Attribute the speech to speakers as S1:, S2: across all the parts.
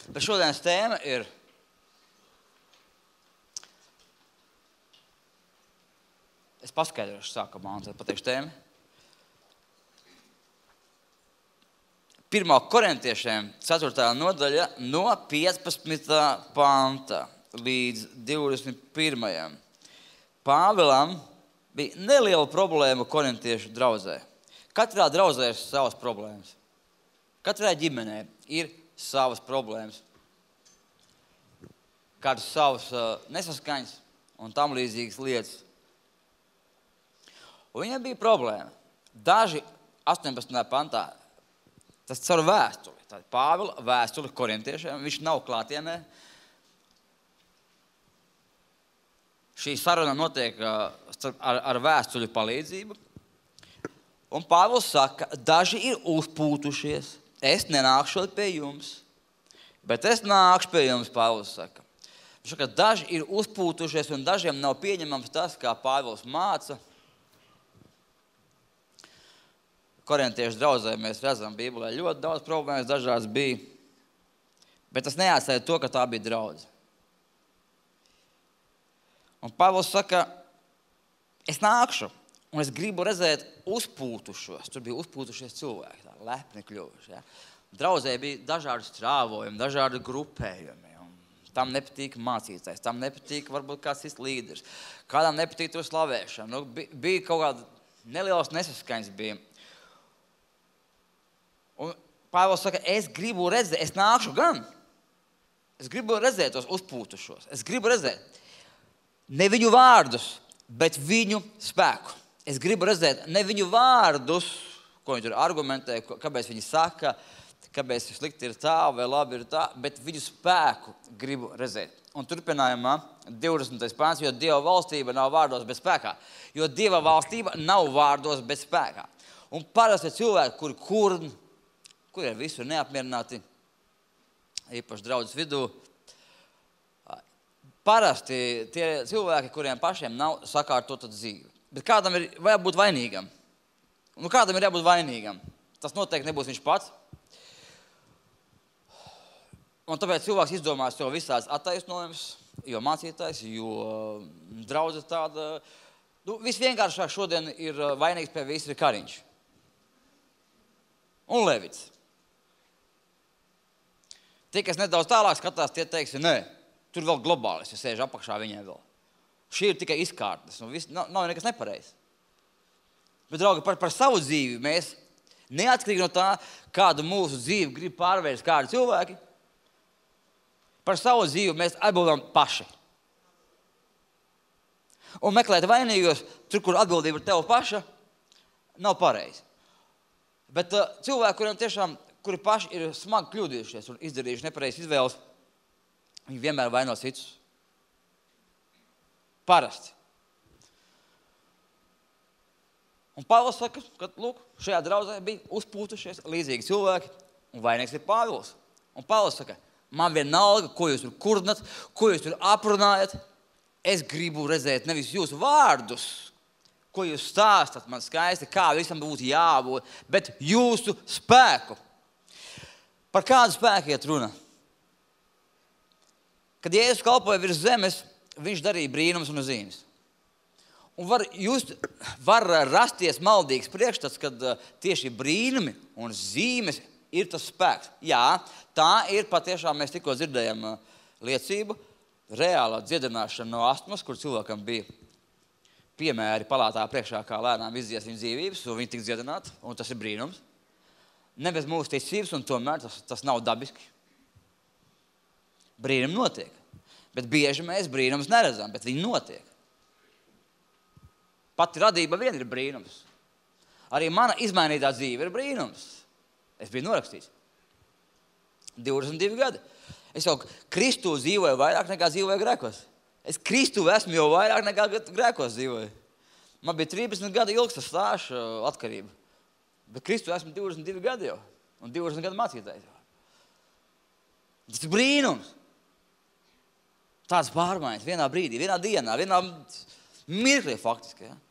S1: Bet šodienas tēma ir es paskaidrošu sākumā un tad pateikšu tēmu. 1. korintiešiem 4. nodaļa no 15. panta līdz 21. Pāvilam bija neliela problēma korintiešu draudzē. Katrā draudzē ir savas problēmas. Katrai ģimenei ir savas problēmas. Kādas savas nesaskaņas un tam līdzīgas lietas. Un viņam bija problēma. Daži 18. pantā, tas caur vēstuli. Tātad Pāvila vēstuli korintiešiem, viņš nav klātienē. Šī saruna notiek ar vēstuļu palīdzību. Un Pāvils saka, daži ir uzpūtušies. Es nenākšu pie jums, bet es nākšu pie jums, Pāvils saka. Viņš saka, daži ir uzpūtušies un dažiem nav pieņemams tas, kā Pāvils māca. Korintiešu draudzē mēs redzam Bībelē ļoti daudz problēmas, dažādas bija. Bet tas neatstāja to, ka tā bija draudze. Un Pāvils saka, es nākšu un es gribu redzēt uzpūtušos. Tur bija uzpūtušies cilvēki, tā lepni kļuvuši. Ja? Draudzē bija dažādi strāvojumi, dažādi grupējumi. Tam nepatīk mācītājs, tam nepatīk varbūt kāds cits līderis. Kādam nepatīk to slavēšana. Bija kaut kāda nelielas nesaskaņas bija. Un Pāvils saka, es gribu redzēt, es nākšu gan. Es gribu redzēt tos uzpūtušos. Es gribu redzēt ne viņu vārdus, bet viņu spēku. Es gribu redzēt ne viņu vārdus, ko viņi tur argumentē, kāpēc viņi saka, kāpēc slikti ir tā vai labi ir tā, bet viņu spēku gribu redzēt. Un turpinājumā 20. pāns, jo Dieva valstība nav vārdos bez spēkā. Jo Dieva valstība nav vārdos bez spēkā. Un parasti cilvēki, kuri ir visur neapmierināti, īpaši draudzes vidū, parasti tie cilvēki, kuriem pašiem nav sakārtota dzīve. Bet kādam ir jābūt vainīgam. Kādam ir jābūt vainīgam? Tas noteikti nebūs viņš pats. Un tāpēc cilvēks izdomās to visāds attaisnojumus, jo mācītājs, jo draudze tāda. Visvienkāršāk šodien ir vainīgs pie visa ir Kariņš. Un Levits. Tie, kas nedaudz tālāk skatās, tie teiks, nē, tur vēl globālis, ja sēž apakšā viņiem vēl. Šī ir tikai izkārtnes, un nav nekas nepareizs. Bet, draugi, par savu dzīvi mēs, neatkarīgi no tā, kādu mūsu dzīvi grib pārvērst kādi cilvēki, par savu dzīvi mēs atbildam paši. Un meklēt vainīgos, tur, kur atbildība ir tev paša, nav pareizi. Bet cilvēki, kuriem tiešām, kuri paši ir smagi kļūdījušies un izdarījuši nepareizas izvēles, viņi vienmēr vaino citus. Parasti. Un Pāvils saka, ka, lūk, šajā draudzē bija uzpūtušies līdzīgi cilvēki, un vainīgs ir Pāvils. Un Pāvils saka, man vienalga, ko jūs tur kurnat, ko jūs tur aprunājat. Es gribu redzēt nevis jūsu vārdus, ko jūs stāstat man skaisti, kā visam būtu jābūt, bet jūsu spēku. Par kādu spēku iet runa? Kad Jēzus kalpoja virs zemes, viņš darīja brīnumus un zīmes. Un var rasties maldīgs priekšstats, kad tieši brīnumi un zīmes ir tas spēks. Jā, tā ir patiešām, mēs tikko dzirdējam liecību, reālā dziedināšana no astmas, kur cilvēkam bija piemēri palātā priekšā, kā lēnām izdzies viņa dzīvības, un viņi tik dziedināti, un tas ir brīnums. Ne bez mūsu ticības, un tomēr tas nav dabiski. Brīnumi notiek. Bet bieži mēs brīnumus neredzam, bet viņi notiek. Pati radība vien ir brīnums. Arī mana izmainītā dzīve ir brīnums. Es biju norakstīts. 22 gadi. Es jau Kristu dzīvoju vairāk nekā dzīvoju grēkos. Es Kristu esmu jau vairāk nekā grēkos dzīvoju. Man bija 13 gadi ilgs tas stāžs atkarība. Bet Kristu esmu 22 gadi jau. Un 20 gadu mācītājs jau. Tas ir brīnums. Tāds pārmaiņas vienā brīdī, vienā dienā, vienā mirklī faktiski. Ja?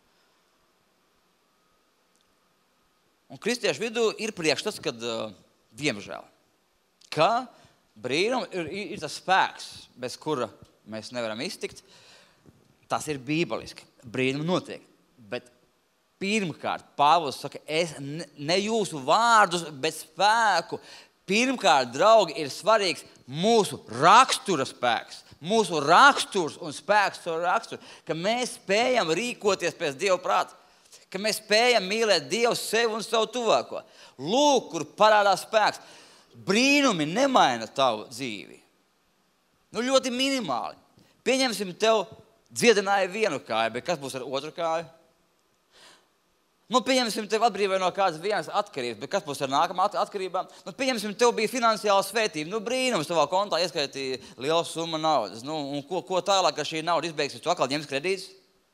S1: Un kristiešu vidū ir priekšstats, kad, diemžēl, ka Brīnumi ir tas spēks, bez kura mēs nevaram iztikt. Tas ir bībeliski. Brīnumi notiek. Bet pirmkārt, Pāvils saka, es ne jūsu vārdus, bet spēku. Pirmkārt, draugi, ir svarīgs mūsu rakstura spēks. Mūsu raksturs un spēks to raksturu. Ka mēs spējam rīkoties pēc Dieva prāta. Ka mēs spējam mīlēt Dievu sevi un savu tuvāko. Lūk, kur parādās spēks. Brīnumi nemaina tavu dzīvi. Ļoti minimāli. Pieņemsim, tev dziedināja vienu kāju, bet kas būs ar otru kāju? Pieņemsim, tev atbrīvoja no kādas vienas atkarības, bet kas būs ar nākamā atkarībām? Pieņemsim, tev bija finansiāla svētība. Brīnums, tavā kontā ieskaitīja liela summa naudas. Un ko tālāk, ka šī nauda izbeigsies, tu atkal ņems kredītus?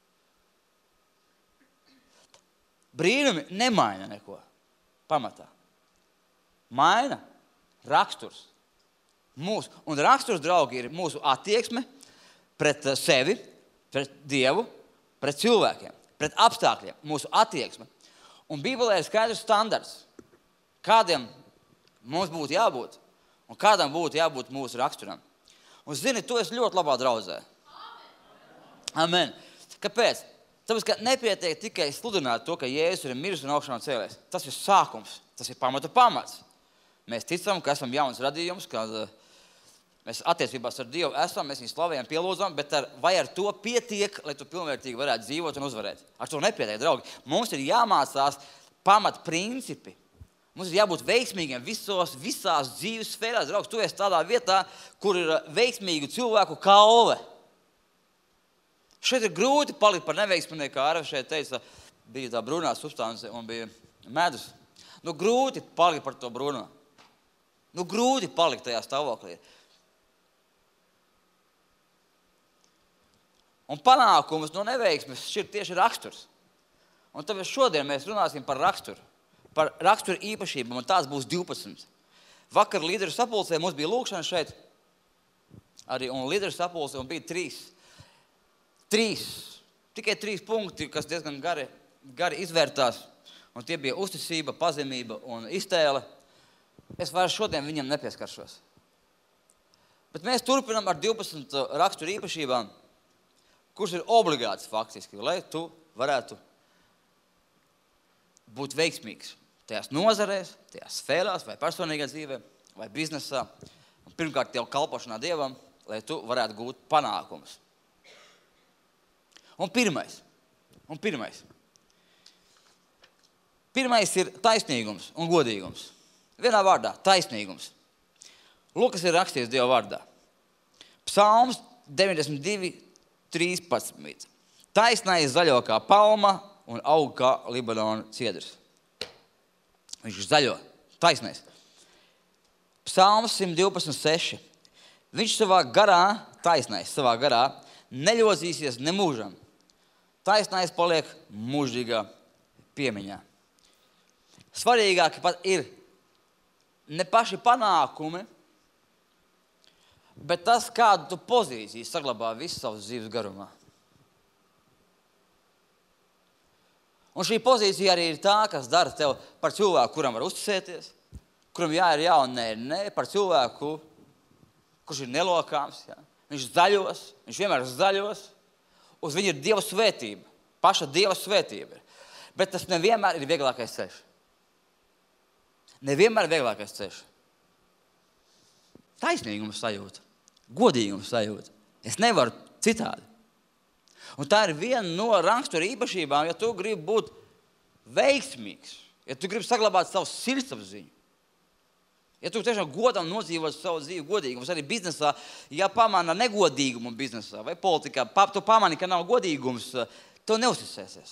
S1: Brīnumi nemaina neko pamatā. Maina raksturs. Un raksturs, draugi, ir mūsu attieksme pret sevi, pret Dievu, pret cilvēkiem, pret apstākļiem, mūsu attieksme. Un Bībelē ir skaidrs standarts, kādiem mums būtu jābūt un kādam būtu jābūt mūsu raksturam. Un zini, tu esi ļoti labā draudzē. Amen. Kāpēc? Tāpēc, ka nepietiek tikai sludināt to, ka Jēzus ir miris un augšām cēlies. Tas ir sākums, tas ir pamats. Mēs ticam, ka esam jauns radījums, kad mēs attiecībās ar Dievu esam, mēs viņu slavējam, pielūdzam, bet vai ar to pietiek, lai tu pilnvērtīgi varētu dzīvot un uzvarēt? Ar to nepietiek, draugi. Mums ir jāmācās pamat principi. Mums ir jābūt veiksmīgiem visās dzīves sfērās. Draugs, tu esi tādā vietā, kur ir veiksmīgu cilvēku kalve. Šeit ir grūti palikt par neveiksmīgu, kā Arve šeit teica, bija tā brūnā substance un bija medus. Grūti palikt par to brūno. Grūti palikt tajā stāvoklī. Un panākumus no neveiksmes šķir tieši raksturs. Un tāpēc šodien mēs runāsim par raksturu. Par rakstura īpašībām, un tās būs 12. Vakar līderu sapulcē mums bija lūkšana šeit. Arī, un līderu sapulcē bija 3. Tikai 3 punkti, kas diezgan gari izvērtās. Un tie bija uzticība, pazemība un iztēle. Es vairs šodien viņam nepieskaršos. Bet mēs turpinam ar 12 rakstura īpašībām, kuras ir obligāts faktiski, lai tu varētu būt veiksmīgs tajās nozarēs, tajās sfērās, vai personīgā dzīvē, vai biznesā. Un pirmkārt, tev kalpošanā Dievam, lai tu varētu gūt panākumus. Un pirmais. Pirmais ir taisnīgums un godīgums. Vienā vārdā, taisnīgums. Lukas ir rakstīts Dieva vārdā. Psalms 92:13. Taisnais zaļo kā palma un aug kā Libanona ciedrs. Viņš ir zaļo, taisnais. Psalms 112:6. Viņš savā garā, taisnais savā garā, neļozīsies nemūžam. Taisnais paliek mūžīgā piemiņā. Svarīgāki pat ir ne paši panākumi, bet tas, kādu tu pozīciju saglabā visu savas dzīves garumā. Un šī pozīcija arī ir tā, kas dara tev par cilvēku, kuram var uzticēties, kuram jā ir jā un nē ir nē, par cilvēku, kurš ir nelokāms. Jā. Viņš zaļos, viņš vienmēr zaļos, uz viņu ir Dieva svētība, paša Dieva svētība. Bet tas nevienmēr ir vieglākais ceļš. Nevienmēr vieglākais ceļš. Taisnīgums sajūta, godīgums sajūta. Es nevaru citādi. Un tā ir viena no rakstura īpašībām, ja tu gribi būt veiksmīgs, ja tu gribi saglabāt savu sirdsapziņu, ja tu tiešām godam nodzīvot savu dzīvi godīgumus, arī biznesā, ja pamana negodīgumu biznesā vai politikā, tu pamani, ka nav godīgums, tu neuzticēsies.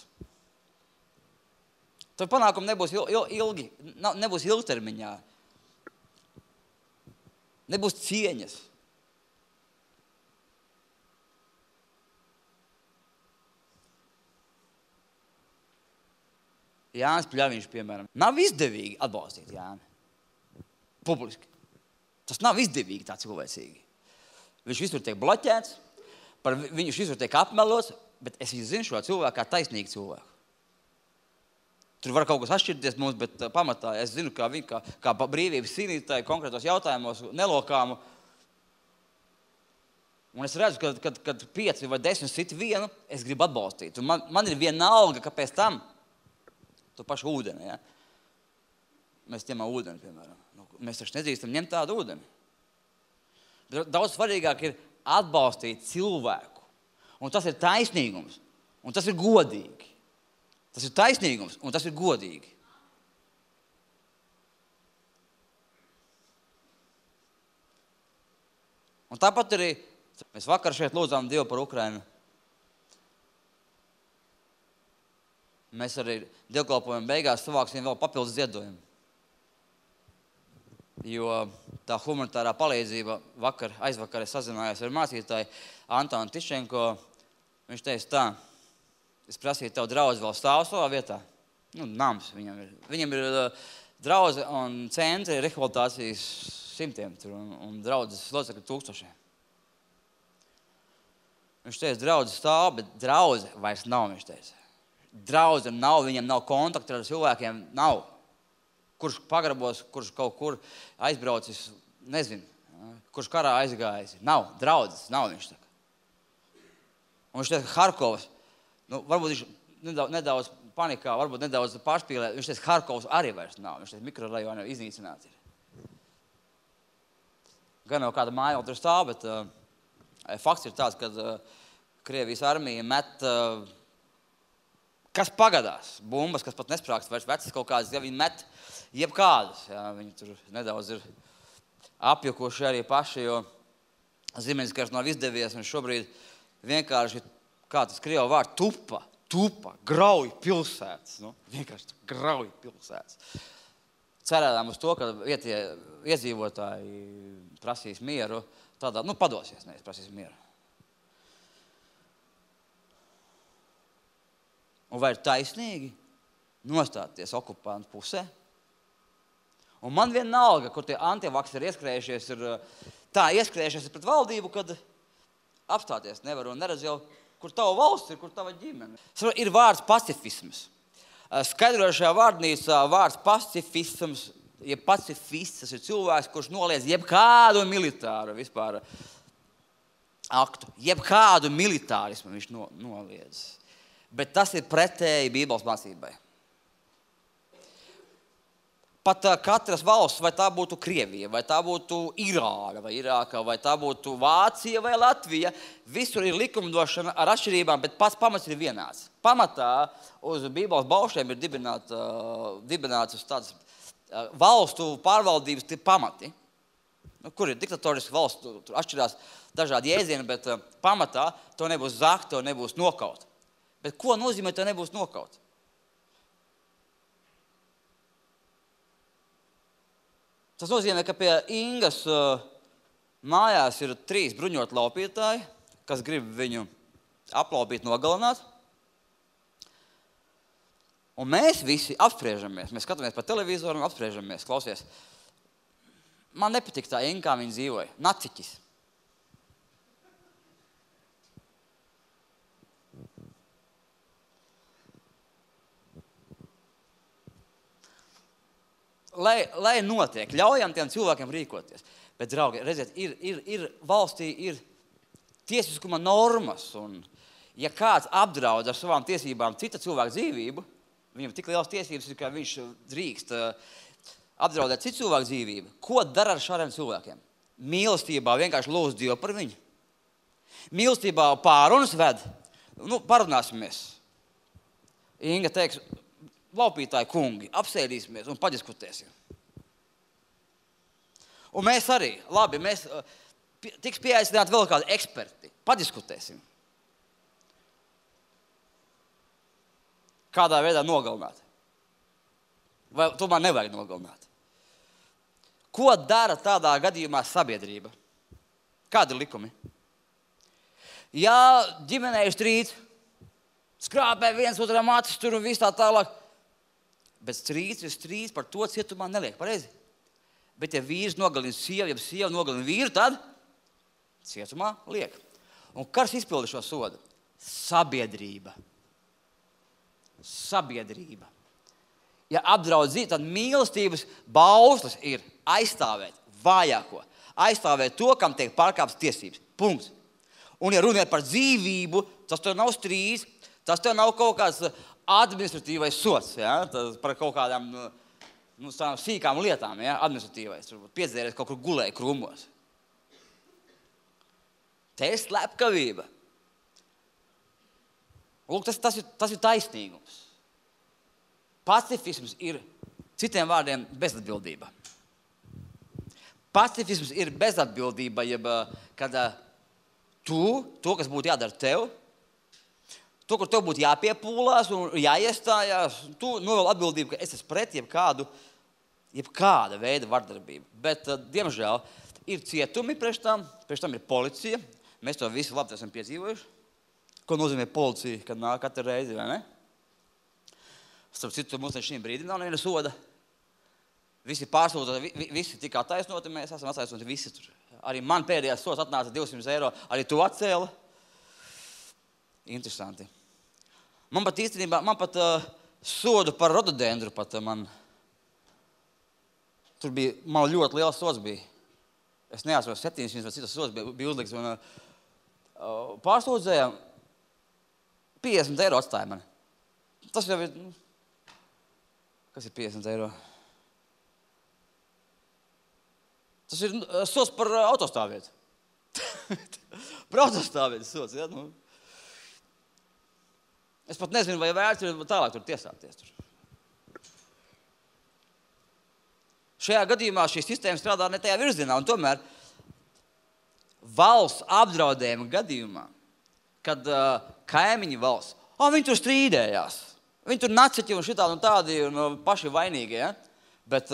S1: Tad panākumi nebūs ilgi, nebūs ilgtermiņā. Nebūs cieņas. Jānis Pļaviņš, piemēram, nav izdevīgi atbalstīt Jāni. Publiski. Tas nav izdevīgi tā cilvēcīgi. Viņš visur tiek bloķēts, par viņš visur tiek apmelots, bet es zinu šo cilvēku kā taisnīgu cilvēku. Tur var kaut kas atšķirties mums, bet pamatā es zinu, kā viņi, kā brīvības cīnītāji konkrētos jautājumos nelokāmu. Un es redzu, kad 5 vai 10 citi vienu, es gribu atbalstīt. Un man ir vienalga, ka pēc tam tu pašu ūdeni, ja? Mēs ņemam ūdeni, piemēram. Mēs taču nedrīkstam ņemt tādu ūdeni. Bet daudz svarīgāk ir atbalstīt cilvēku. Un tas ir taisnīgums. Un tas ir godīgi. Tas ir taisnīgums, un tas ir godīgi. Un tāpat arī mēs vakar šeit lūdzām Dievu par Ukrainu. Mēs arī dievkalpojumu beigās savāksim vēl papildus ziedojumu. Jo tā humanitārā palīdzība aizvakar es sazinājos ar mācītāju Antonu Tišenko. Viņš teica tā, es prasīju tev draudzi vēl stāv savā vietā. Nams viņam ir. Viņam ir draudzi un centri rehabilitācijas 100 tur un draudzes locekļu 1000. Viņš teica, draudzi stāv, bet draudze vairs nav, viņš teica. Draudze nav, viņam nav kontakta ar cilvēkiem, nav. Kurš pagrabos, kurš kaut kur aizbraucis, nezinu, kurš karā aizgājis. Nav, draudzes, nav, viņš saka. Un viņš teica, Harkovas, varbūt viņš nedaudz panikā, varbūt nedaudz pārspīlē, viņš teica, Harkovas arī vairs nav, viņš teica, mikrorajoni iznīcināti ir. Gan jau kāda māja vēl tur stāv, bet fakts ir tāds, ka Krievijas armija met, kas pagadās, bumbas, kas pat nesprākst vairs vecas kaut kādas, ja viņi met jebkādas. Jā, viņi tur nedaudz ir apjukuši arī paši, jo Ziemeļskars nav izdevies, un šobrīd vienkārši, kā tas krievu vārds, tupa, grauj pilsētas. Vienkārši grauj pilsētas. Cerējām uz to, ka vietie iedzīvotāji prasīs mieru, tādā, padosies, nevis prasīs mieru. Un vai ir taisnīgi nostāties okupantu pusē? Un man vienalga, kur tie antivakseri ieskrējušies ir pret valdību, kad apstāties nevar un neredz jau, kur tava valsts ir, kur tava ģimene. Ir vārds pacifisms. Skaidrošajā vārdnīcā vārds pacifisms, ja pacifists, tas ir cilvēks, kurš noliedz jebkādu militāru vispār aktu. Jebkādu militārismu viņš noliedz. Bet tas ir pretēji Bībeles mācībai. Pat katras valsts, vai tā būtu Krievija, vai tā būtu Irāna, vai Irāka, vai tā būtu Vācija vai Latvija, visur ir likumdošana ar atšķirībām, bet pats pamats ir vienāds. Pamatā uz Bībeles baušļiem ir dibināts uz tādas valstu pārvaldības pamati. Kur ir diktatoriski valsts, tur atšķirās dažādi jēdzieni, bet pamatā to nebūs zakt, to nebūs nokaut. Bet ko nozīmē, to nebūs nokaut? Tas nozīmē, ka pie Ingas mājās ir 3 bruņot laupītāji, kas grib viņu aplaupīt, nogalināt. Un mēs visi apspriežamies. Mēs skatāmies pa televizoru un apspriežamies. Klausies, man nepatīk tā Inga, kā viņa dzīvoja. Naciķis. Lai notiek, ļaujam tiem cilvēkiem rīkoties. Bet, draugi, redziet, ir valstī ir tiesiskuma normas, un ja kāds apdraud ar savām tiesībām cita cilvēka dzīvību, viņam tik liels tiesības ir, ka viņš drīkst apdraudēt citu cilvēku dzīvību. Ko dara ar šādiem cilvēkiem? Mīlestībā vienkārši lūdz Dievu par viņu. Mīlestībā pārunas ved. Parunāsimies. Inga teiks, laupītāji kungi, apsēdīsimies un padiskutēsim. Un mēs arī, labi, mēs tiks pieaicināti vēl kādi eksperti, padiskutēsim. Kādā veidā nogalināt? Vai tomēr nevajag nogalināt? Ko dara tādā gadījumā sabiedrība? Kādi ir likumi? Ja ģimenē ir strīds, skrāpē viens otram acis tur un viss tā tālāk, bet strīds ir strīds, par to cietumā neliek, pareizi? Bet ja vīrs nogalina sievu, ja sieva nogalina vīru, tad cietumā liek. Un kas izpilda šo sodu? Sabiedrība. Sabiedrība. Ja apdraud dzīvi, tad mīlestības bauslis ir aizstāvēt vājāko. Aizstāvēt to, kam tiek pārkāptas tiesības. Punkts. Un ja runāt par dzīvību, tas tev nav strīds, tas tev nav kaut kāds administratīvais sots, ja? Tas par kaut kādām sīkām lietām, ja? Administratīvais. Piedzēries kaut kur gulēja krūmos. Te ir slepkavība. Lūk, tas ir taisnīgums. Pacifisms ir, citiem vārdiem, bezatbildība. Pacifisms ir bezatbildība, jeb kad to, kas būtu jādara tev, to, kur tev būtu jāpiepūlās un jāiestājās, tu novēl atbildību, ka es esmu pret jebkāda veida vardarbību. Bet, diemžēl, ir cietumi priekš tam ir policija. Mēs to visi labi esam piedzīvojuši. Ko nozīmē policija, kad nāk katru reizi, vai ne? Starp citu, mums šim brīdim nav neviena soda. Visi pārsūtoti, visi tika attaisnoti, mēs esam attaisnoti visi tur. Arī man pēdējās sods atnāca 200 eiro, arī tu atcēla. Interesanti. Man pat sodu par rododendru tur bija, man ļoti liels sods bija. Es neatceros 700 vai citas sods bija uzlikts un pārsūdzējām 50 eiro atstāja mani. Tas jau ir, kas ir 50 eiro? Tas ir sods par autostāvvietu. Par autostāvvietu sods, ja? Es pat nezinu, vai vērts ir tālāk tur tiesāties. Šajā gadījumā šī sistēma strādā ne tajā virzienā, un tomēr valsts apdraudējuma gadījumā, kad kaimiņi valsts, viņi tur strīdējās, viņi tur naciķi un šitādi un tādi un paši vainīgi, ja? Bet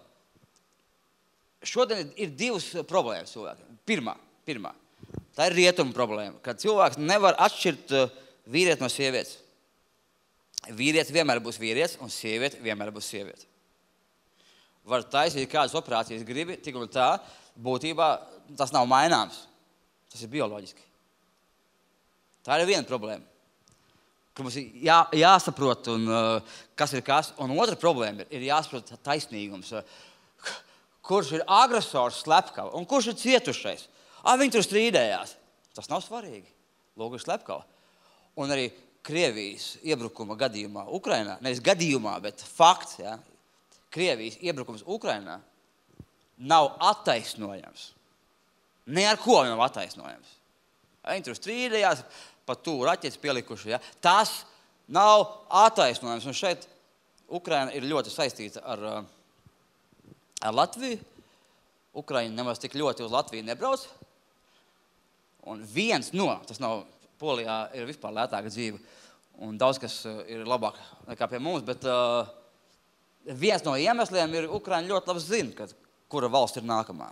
S1: šodien ir divas problēmas cilvēkiem. Pirmā, tā ir rietumu problēma, kad cilvēks nevar atšķirt vīrieti no sievietes. Vīrietis vienmēr būs vīrietis un sieviete vienmēr būs sieviete. Var taisīt kādas operācijas gribi, tik un tā, būtībā tas nav maināms. Tas ir bioloģiski. Tā ir viena problēma, ka mums ir jāsaprot, kas ir kas. Un otra problēma ir jāsaprot taisnīgums. Kurš ir agresors slepkava un kurš ir cietušais? Viņi tur strīdējās. Tas nav svarīgi. Lūk, ir slepkava. Un arī Krievijas iebrukuma gadījumā Ukrainā, nevis gadījumā, bet fakts, ja? Krievijas iebrukums Ukrainā nav attaisnojams. Ne ar ko nav attaisnojams. Viņi tur strīdējās, pat tu raķetes pielikuši. Ja? Tas nav attaisnojams. Un šeit Ukraina ir ļoti saistīta ar Latviju. Ukraina nemaz tik ļoti uz Latviju nebrauc. Un tas nav, Polijā ir vispār lētāka dzīve. Un daudz kas ir labāk nekā pie mums, bet viens no iemesliem ir Ukraina ļoti labi zina, kura valsts ir nākamā.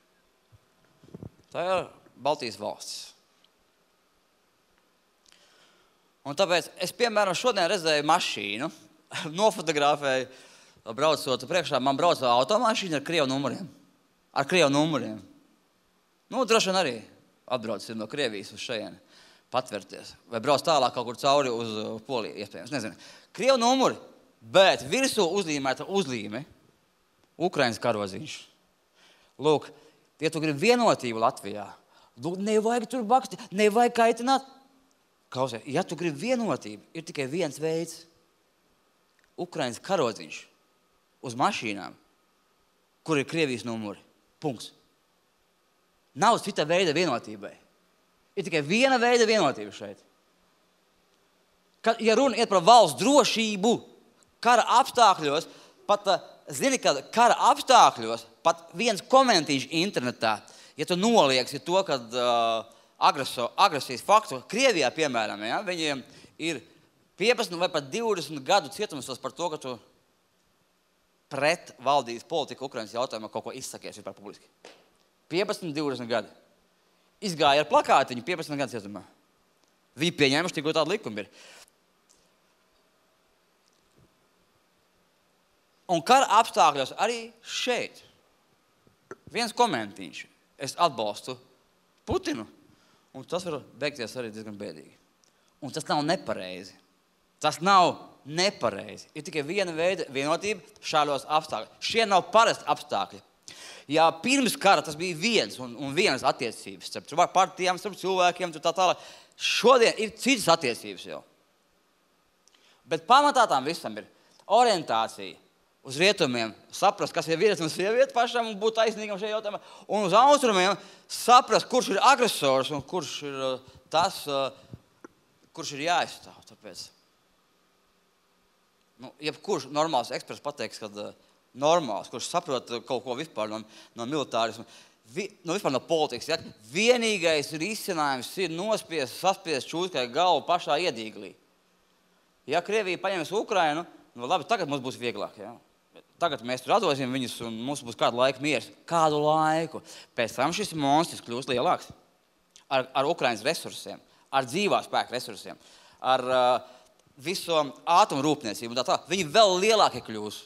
S1: Tā ir Baltijas valsts. Un tāpēc es, piemēram, šodien redzēju mašīnu, nofotografēju, braucot priekšā, man brauca automašīna ar Krievu numuriem. Ar Krievu numuriem. Droši vien arī atbrauc no Krievijas uz šejieni patverties. Vai brauc tālāk kaut kur cauri uz Poliju, iespējams, nezinu. Krievu numuri, bet virsū uzlīmēta uzlīme Ukrainas karodziņš. Lūk, ja tu gribi vienotību Latvijā, nevajag tur bakstīt, nevajag kaitināt. Klausies, ja tu gribi vienotību, ir tikai viens veids. Ukrainas karodziņš uz mašīnām, kur ir Krievijas numuri. Punkts. Nav cita veida vienotībai. Ir tikai viena veida vienotība šeit. Ja runa iet par valsts drošību, kara apstākļos, zini, ka kara apstākļos pat viens komentīņš internetā, ja tu nolieksi to, kad agresijas faktu Krievijā, piemēram, ja, viņiem ir 15 vai pat 20 gadu cietumsos par to, ka tu pret valdības politiku Ukrainas jautājumā kaut ko izsakies vispār publiski. 15-20 gadi. Izgāja ar plakātiņu 15 gadu cietumā. Viņi pieņēmuši tikko tādu likumu ir. Un kara apstākļos arī šeit. Viens komentīņš. Es atbalstu Putinu. Un tas var beigties arī diezgan bēdīgi. Un tas nav nepareizi. Tas nav nepareizi. Ir tikai viena veida vienotība šādos apstākļos. Šie nav parasti apstākļi. Ja pirms kara tas bija viens un vienas attiecības, starp partijām, starp cilvēkiem, tā tālāk. Šodien ir citas attiecības jau. Bet pamatā tam visam ir orientācija uz rietumiem, saprast, kas ir vīrietis un sieviete pašam un būt taisnīgam šajā jautājumā, un uz austrumiem saprast, kurš ir agresors un kurš ir tas, kurš ir jāizstāv. Tāpēc, jebkurš normāls eksperts pateiks, kad normāls, kurš saprot kaut ko vispār no militārismu, vispār no politikas, ja? Vienīgais risinājums ir saspiest čūskai galvu pašā iedīglī. Ja Krievija paņems Ukrainu, labi, tagad mums būs vieglāk, ja? Tagad mēs tur atdosim viņus un mums būs kādu laiku miers. Kādu laiku? Pēc tam šis monstrs kļūst lielāks. Ar Ukrainas resursiem, ar dzīvā spēka resursiem, ar visu ātomu rūpniecību un tā. Viņi vēl lielāki kļūs.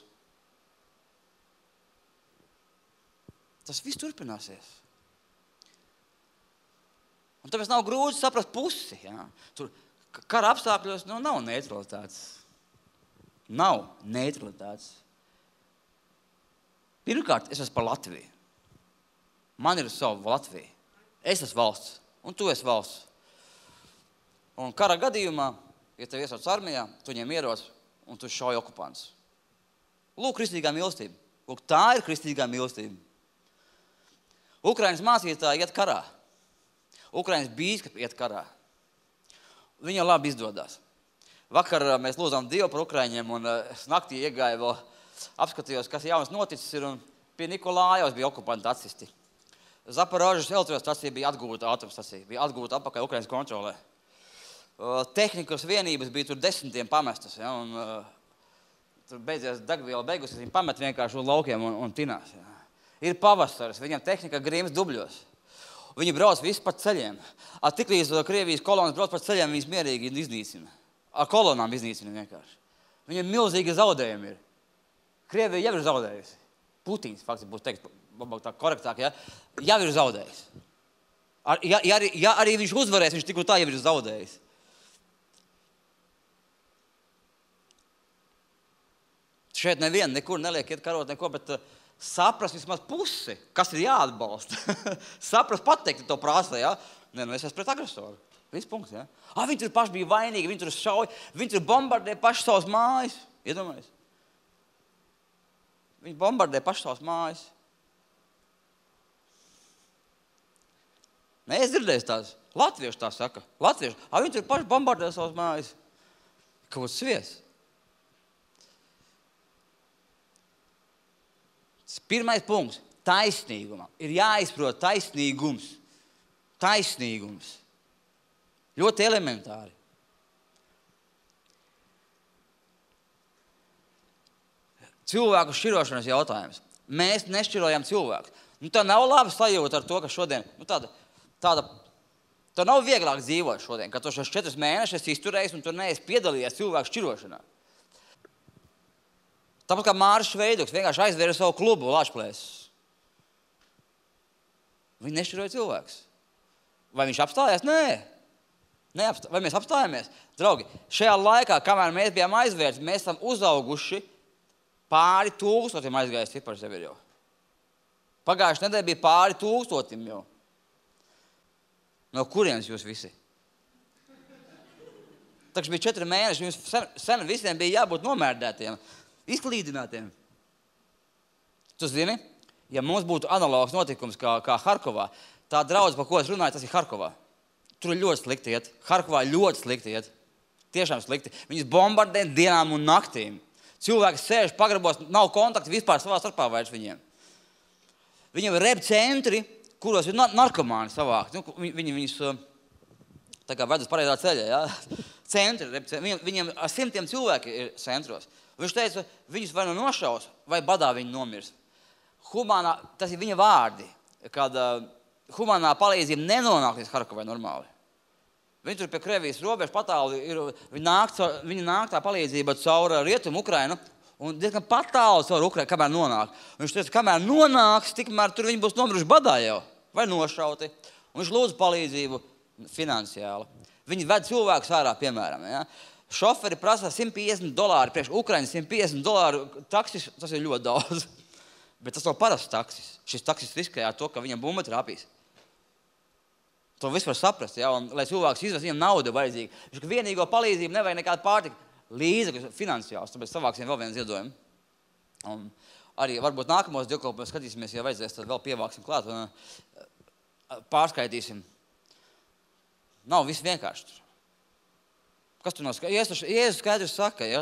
S1: Tas viss turpināsies. Un tāpēc nav grūti saprast pusi. Ja? Tur kara apstākļos nav neutralitātes. Nav neutralitātes. Pirmkārt, es esmu par Latviju. Man ir sava Latvija. Es esmu valsts, un tu esi valsts. Un kara gadījumā, ja tev iesauc armijā, tu ņem ieroci un tu šauj okupants. Lūk, kristīgā mīlestība. Lūk, tā ir kristīgā mīlestība. Ukrainas mācītāji iet karā. Ukrainas bīskapi iet karā. Viņam labi izdodās. Vakar mēs lūdzām Dievu par Ukraiņiem, un es naktī iegāju vēl, apskatījos, kas jauns noticis ir, un pie Nikolājos bija okupanti atsisti. Zaporožas elektrostacija bija atgūta, atomstacija, bija atgūta atpakaļ Ukrainas kontrolē. Tehnikas vienības bija tur 10 pamestas, ja, un tur beidzies degviela beigusies, viņi pamet vienkārši uz laukiem un tinās. Ja. Ir pavasaris, viņam tehnika grims dubļos. Viņi brauc visi pa ceļiem. Tiklīdz Krievijas kolonas brauc pa ceļiem, viņas mierīgi iznīcina. Ar kolonām iznīcina vienkārši. Viņam milzīgi zaudējumi ir. Krievija jau ir zaudējusi. Putins, faktiski, būtu teikt, tā korektāk, ja? Jau ir zaudējis. Ja arī viņš uzvarēs, viņš tik un tā jau ir zaudējis. Šeit nevienu, nekur neliek iet karot neko, bet saprast vismaz pusi, kas ir jāatbalsta. Saprast pateikt to prāstā, ja? Es esmu pret agresoru. Viss punkts, ja? Viņi tur paši bija vainīgi, viņi tur šauj, viņi tur bombardē paši savas mājas. Iedomājies? Viņi bombardē paši savas mājas. Nē, es dzirdēju tās. Latvieši tā saka. Latvieši. Viņi tur paši bombardē savas mājas. Kaut svies. Pirmais punkts. Taisnīgumam. Ir jāizprot taisnīgums. Taisnīgums. Ļoti elementāri. Cilvēku šķirošanas jautājums. Mēs nešķirojam cilvēkus. Tā nav laba sajūta ar to, ka šodien, tā nav vieglāk dzīvot šodien, ka tu šos 4 mēnešus izturējis un tu neesi piedalījies cilvēku šķirošanā. Tāpat kā Māris Šveiduks vienkārši aizvēra savu klubu Lāčplēsis. Viņi nešķiroja cilvēkus. Vai viņš apstājās? Nē. Vai mēs apstājamies? Draugi, šajā laikā, kamēr mēs bijām aizvērti, mēs esam uzauguši pāri 1000 aizgājis cipars jau ir jau. Pagājušajā nedēļā bija pāri 1000 jau. No kurienes jūs visi? Taču bija 4 mēneši, jums sen visiem bija jābūt nomērdētiem, izklīdinātiem. Tu zini, ja mums būtu analogs notikums kā Harkovā, tā draudz, par ko es runāju, tas ir Harkovā. Tur ļoti slikti iet. Harkovā ļoti slikti iet. Tiešām slikti. Viņas bombardē dienām un naktīm. Cilvēki sēž pagrabos, nav kontakti vispār savā starpā vairs viņiem. Viņiem ir reb centri, kuros ir narkomāni savākti. Viņi viņus tā kā ved uz pareizā ceļa, ja? Centri, viņiem 100 cilvēki ir centros. Viņš teica, viņus vai nu nošaus, vai badā viņi nomirs. Tas ir viņa vārdi, kad humanā palīdzība nenonāk līdz Harkovai normāli. Viņi tur pie Krievijas robežas patāli viņi nāk tā palīdzība caur rietumu Ukrainu un diezgan patāli caur Ukrainu, kamēr nonāk. Un viņš teica, kamēr nonāks, tikmēr tur viņi būs nomiruši badā jau, vai nošauti. Un viņš lūdz palīdzību finansiāli. Viņi ved cilvēkus ārā, piemēram. Ja? Šoferi prasa $150, priekš Ukrainas $150 taksis, tas ir ļoti daudz. Bet tas nav parasts taksis. Šis taksis riskēja ar to, ka viņam bumba trāpīs. To visu var saprast, ja? Un, lai cilvēks izvest, viņam nauda vajadzīga. Viņš ka vienīgo palīdzību nevajag nekādu pārtika. Līdzekļus finansiāls, tāpēc savāksim vēl vienu ziedojumu. Un arī varbūt nākamos dievkalpojumos skatīsimies, ja vajadzēs, tad vēl pievāksim klāt un pārskaitīsim. Nav viss vienkārši. Kas tu nav skaidrs? Jēzus skaidrs saka, ja,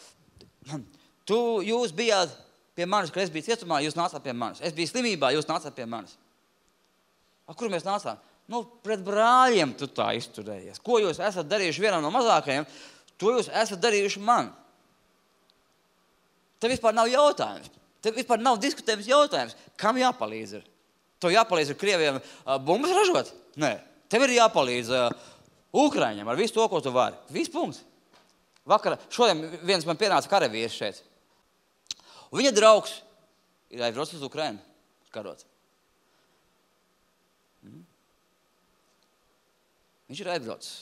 S1: jūs bijāt pie manis, kad es biju cietumā, jūs nācāt pie manis. Es biju slimībā, jūs nācāt pie manis. Kur mēs nācām? Pret brāļiem tu tā izturējies. Ko jūs esat darījuši vienam no mazākajiem, to jūs esat darījuši man. Te vispār nav jautājums. Te vispār nav diskutējums jautājums. Kam jāpalīdz ir? Tev jāpalīdz ir Krieviem bumbas ražot? Nē. Tev ir jāpalīdz Ukraiņam ar visu to, ko tu vari. Viss punkts. Šodien viens man pienāca karavīrs šeit. Un viņa draugs ir aizbraucis uz Ukrainu karot. Viņš ir aizbraucis.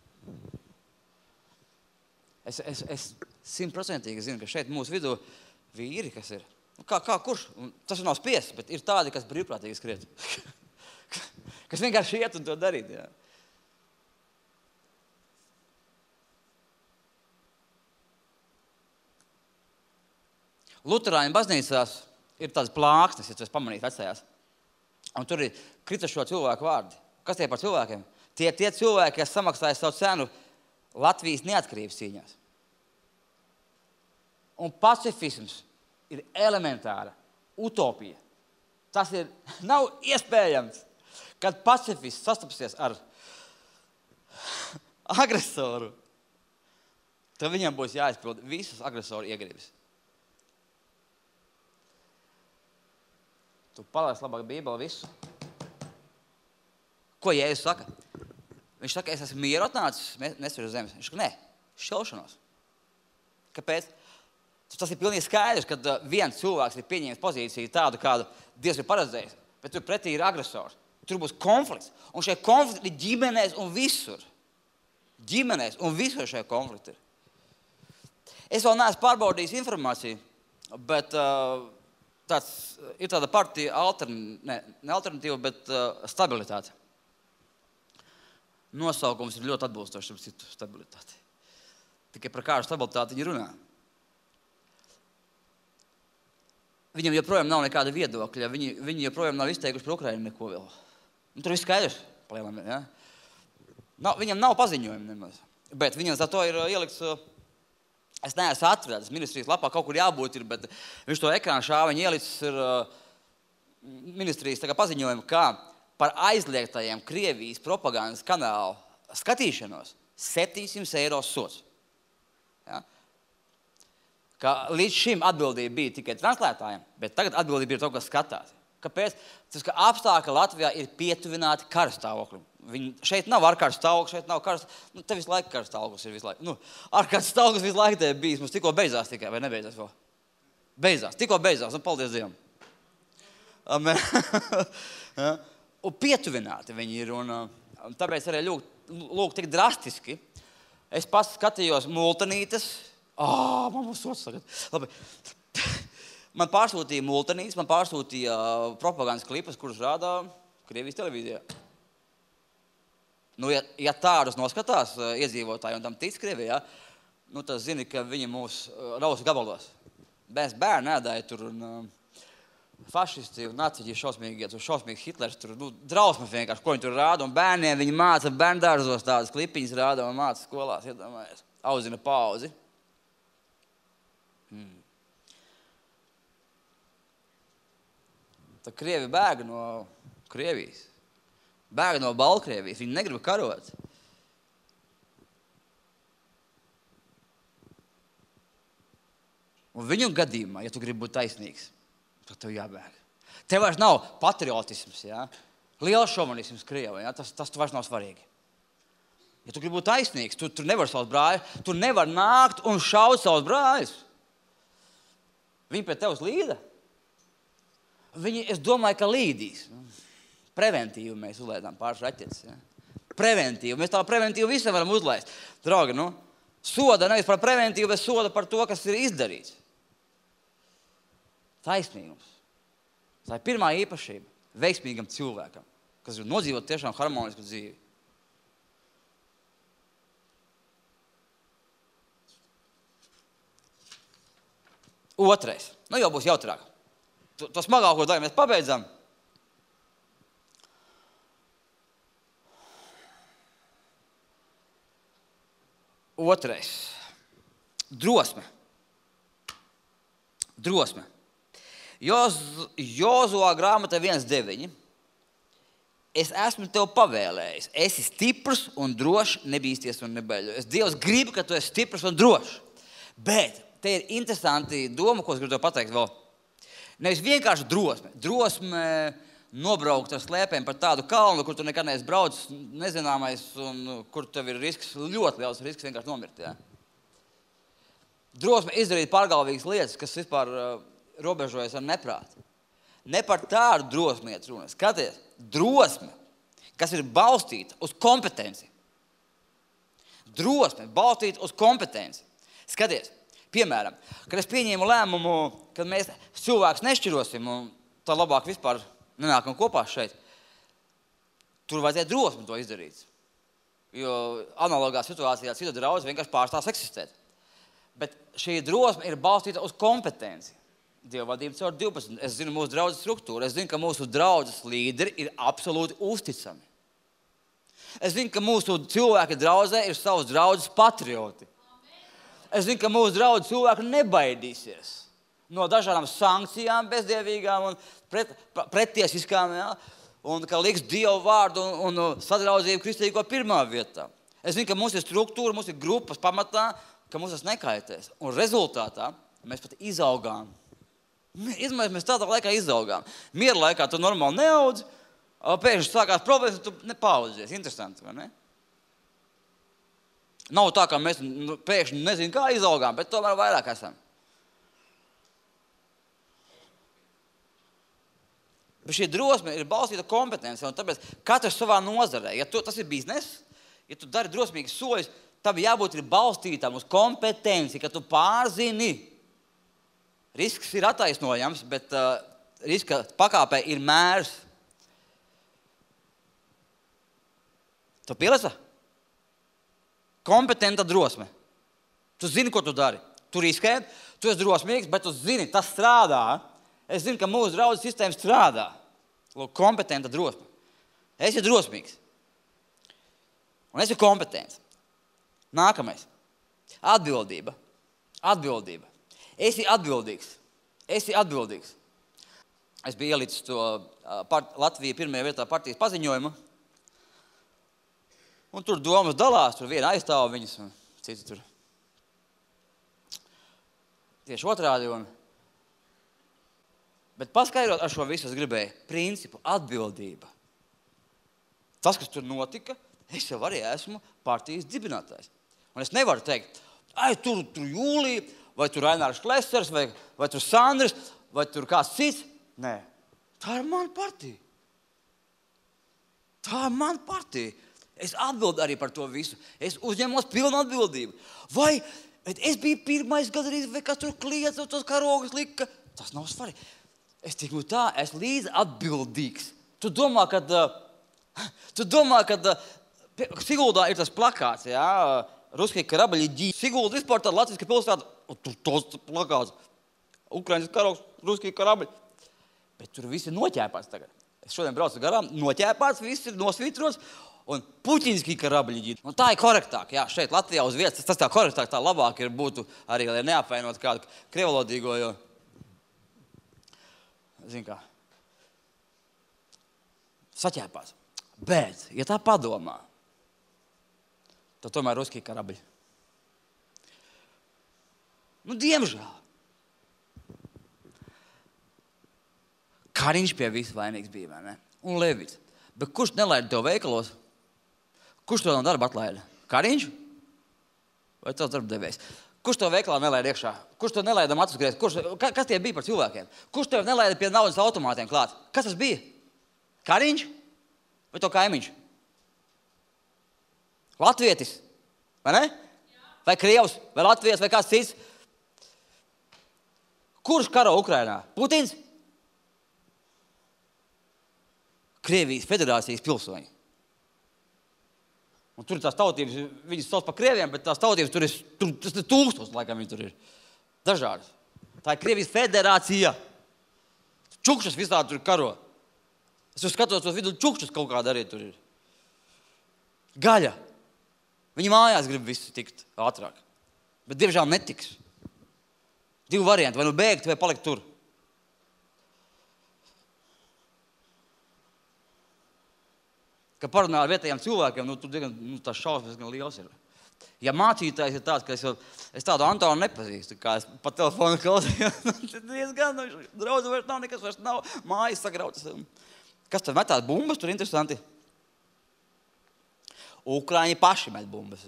S1: Es 100% zinu, ka šeit mūsu vidū vīri, kas ir. Kurš? Tas nav spiests, bet ir tādi, kas brīvprātīgi skriet. Kas vienkārši iet un to darīt. Jā. Luterāņu baznīcās ir tāds plāksnes, ja tu esi pamanīt vecajās. Un tur ir kritušo cilvēku vārdi. Kas tie par cilvēkiem? Tie cilvēki, kas samaksāja savu cenu Latvijas neatkarības cīņās. Un pacifisms ir elementāra utopija. Tas nav iespējams, kad pacifists sastapsies ar agresoru. Tad viņam būs jāizpild visas agresoru iegribas. Tu palaisti labāk Bībeli visu. Ko Jēzus saka? Viņš saka, es esmu mieru atnācis, nesver uz zemes. Viņš saka, nē, šķelšanos. Kāpēc? Tas ir pilnīgi skaidrs, kad viens cilvēks ir pieņēmis pozīciju tādu, kādu Dievs ir paredzējis, bet tur pretī ir agresors. Tur būs konflikts. Un šie konflikti ir ģimenēs un visur. Ģimenēs un visur šie konflikti ir. Es vēl neesmu pārbaudījis informāciju, bet ir tāda partija ne alternatīva, bet stabilitāte. Nosaukums ir ļoti atbilstošs ar citu stabilitāti. Tikai par kādu stabilitāti viņi runā. Viņam joprojām nav nekāda viedokļa, viņi joprojām nav izteikuši par Ukrainu neko vēl. Tur viss skaidrs, palielam, ja? Viņam nav paziņojumi nemaz, bet viņam za to ir ielikts, es neesmu atradis, ministrijas lapā kaut kur jābūt ir, bet viņš to ekrānu šāva, viņa ielicis ir ministrijas paziņojumu, kā par aizliegtajiem Krievijas propagandas kanālu skatīšanos 700 eiro sots. Ja? Ka līdz šim atbildība bija tikai translētājiem, bet tagad atbildība ir to, kas skatās. Kāpēc? Tas, ka apstākļi Latvijā ir pietuvināti karstāvoklim. Šeit nav ārkārtas stāvoklis, šeit nav karstāvoklis. Te visu laiku karstāvoklis ir visu laiku. Ārkārtas stāvoklis visu laiku te bijis. Mums tikko beidzās tikai, vai nebeidzās vēl? Beidzās, tikko beidzās, un paldies Dievam. Amen. Ja? Un pietuvināti viņi ir, un tāpēc arī lūk tik drastiski. Es pats skatījos multanītes. Man būs sots tagad. Labi. Man pārsūtīja multanītes, man pārsūtīja propagandas klipas, kurus rādā Krievijas televīzijā. Ja tādus noskatās iedzīvotāji un tam tic Krievijā, tad zini, ka viņi mūs raus gabalos. Bērni ēdāja tur un fašisti un naciķi šausmīgi, tur šausmīgi Hitlers, tur drausmas vienkārši, ko viņi tur rāda, un bērniem viņi māca bērndārzos tādas klipiņas rāda un māca skolās, iedomājies, audzina paudzi. Tad Krievi bēga no Krievijas, bēga no Baltkrievijas, viņi negrib karot. Un viņu gadījumā, ja tu gribi būt taisnīgs, tad tev jābēg. Tev vairs nav patriotisms, ja? Liels šovinisms Krievijā, ja? Tas vairs nav svarīgi. Ja tu gribi būt taisnīgs, tu nevari savus brāļus, tu nevari nākt un šaut savus brāļus. Viņi pie tevs līda. Viņi, es domāju, ka līdīs. Preventīvi mēs uzlaidām pāris raķetes. Ja? Preventīvi. Mēs tā preventīvi visam varam uzlaist. Draugi, Soda nevis par preventīvu, bet soda par to, kas ir izdarīts. Taisnīgums. Tā ir pirmā īpašība veiksmīgam cilvēkam, kas ir nodzīvot tiešām harmonisku dzīvi. Otrais. Nu jau būs jautrāk. To smagāko daļu mēs pabeidzam. Otrais. Drosme. Drosme. Jozuā grāmata 1.9. Es esmu tev pavēlējis. Esi stiprs un drošs, nebīsties un nebaļojies. Dievs grib, ka tu esi stiprs un drošs. Bet te ir interesanti doma, ko es gribu tev pateikt vēl. Nevis vienkārši drosme. Drosme nobraukt ar slēpēm par tādu kalnu, kur tu nekad neesi braucis, nezināmais, un kur tev ir risks, ļoti liels risks vienkārši nomirt. Ja? Drosme izdarīt pārgalvīgas lietas, kas vispār robežojas ar neprātu. Ne par tādu drosmi iet runa. Skaties, drosme, kas ir balstīta uz kompetenci. Drosme balstīta uz kompetenci. Skaties, piemēram, kad es pieņēmu lēmumu, kad mēs cilvēkus nešķirosim, un tā labāk vispār nenākam kopā šeit, tur vajadzēja drosmi to izdarīt. Jo analogā situācijā cita draudze vienkārši pārstās eksistēt. Bet šī drosme ir balstīta uz kompetenci. Dievvadība caur 12. Es zinu mūsu draudzes struktūru. Es zinu, ka mūsu draudzes līderi ir absolūti uzticami. Es zinu, ka mūsu cilvēki draudzē ir savas draudzes patrioti. Es zinu, ka mūsu draudzes cilvēki nebaidīsies no dažādām sankcijām bezdievīgām un prettiesiskām, ja? Un ka liks Dievu vārdu un sadraudzību kristīgo pirmā vietā. Es zinu, ka mums ir struktūra, mums ir grupas pamatā, ka mums tas nekaitēs. Un rezultātā mēs pat izaugām. Mēs tādā laikā izaugām. Miera laikā tu normāli neaudzi, pēkšņi sākās problēmas, tu nepaudzies. Interesanti, vai ne? Nav tā, ka mēs pēkšņi nezinu, kā izaugām, bet tomēr vairāk esam. Bet šī drosme ir balstīta kompetence, un tāpēc katrs savā nozarē, ja tas ir biznes, ja tu dari drosmīgas soļus, tam jābūt ir balstītām uz kompetenci, ka tu pārzini. Risks ir attaisnojams, bet riska pakāpē ir mērs. Tu pielasa? Kompetenta drosme. Tu zini, ko tu dari. Tu riskē, tu esi drosmīgs, bet tu zini, tas strādā. Es zinu, ka mūsu draudzes sistēma strādā. Lūk, kompetenta drosme. Esi drosmīgs. Un esi kompetents. Nākamais. Atbildība. Atbildība. Esi atbildīgs. Esi atbildīgs. Es biju ielicis to Latvija pirmajā vietā partijas paziņojumu. Un tur domas dalās, tur viena aizstāv viņas, un citi tur. Tieši otrādi. Bet paskaidrot ar šo visu, es gribēju principu atbildība. Tas, kas tur notika, es jau arī esmu partijas dibinātājs. Un es nevaru teikt, tur Jūlija, vai tur Ainārs Klesers, vai tur Sandris, vai tur kāds cits. Nē, tā ir mana partija. Tā ir mana partija. Es atbildu arī par to visu. Es uzņemos pilnu atbildību. Vai es biju pirmais gadrīz, vai kas tur kliedz, tos karogas lika. Tas nav svarīgi. Es tiku tā, es līdz atbildīgs. Tu domā, kad Siguldā ir tas plakāts, jā, Ruskie karabļi ģī. Sigulda vispār tāda latviska pilsēta, tur tos plakāts. Ukrainas karogs, Ruskie karabļi. Bet tur viss ir noķēpāts tagad. Es šodien braucu garām, noķēpāts, viss ir nosvītrots. Un puķinskī karabļi ģīt. Un tā ir korektāk, jā, šeit Latvijā uz vietas, tas tā korektāk, tā labāk ir būtu arī, lai neapvainot kādu krievalodīgo, jo, zin kā, saķēpās. Bet, ja tā padomā, tad tomēr ruskī karabļi. Diemžēl. Kariņš pie visu vainīgs bija, vai ne? Un Levits. Bet kurš nelaida tev veikalos? Kurš to no darba atlaida? Kariņš? Vai tavs darbdevējs? Kurš tev veikalā nelaida iekšā? Kurš tev nelaida matus griezt? Kas tie bija par cilvēkiem? Kurš tev nelaida pie naudas automātiem klāt? Kas tas bija? Kariņš? Vai to kaimiņš? Latvietis? Vai ne? vai Krievs, vai Latvijas, vai kāds cits. Kurš karo Ukrainā? Putins? Krievijas federācijas pilsoņi. Un tur ir tās tautības, viņas sauc par krieviem, bet tās tautības tur ir tūkstoši, laikam viņi tur ir. Dažādi. Tā ir Krievijas federācija. Čukšas visādi tur karo. Es jau skatos tos vidu, čukšas kaut kāda arī tur ir. Gaļa. Viņi mājās grib visu tikt ātrāk. Bet diemžēl netiks. 2 varianti, vai nu bēgt, vai palikt tur. Kad parunā ar vietējiem cilvēkiem, tur tās šausmas gan liels ir. Ja mācītājs ir tāds, ka es tādu Antonu nepazīstu, kā es pa telefonu klausījos, tad diezgan draudz vairs nav, nekas vairs nav, mājas sagrautas. Kas tad metās bumbas, tur interesanti. Ukraiņi paši met bumbas.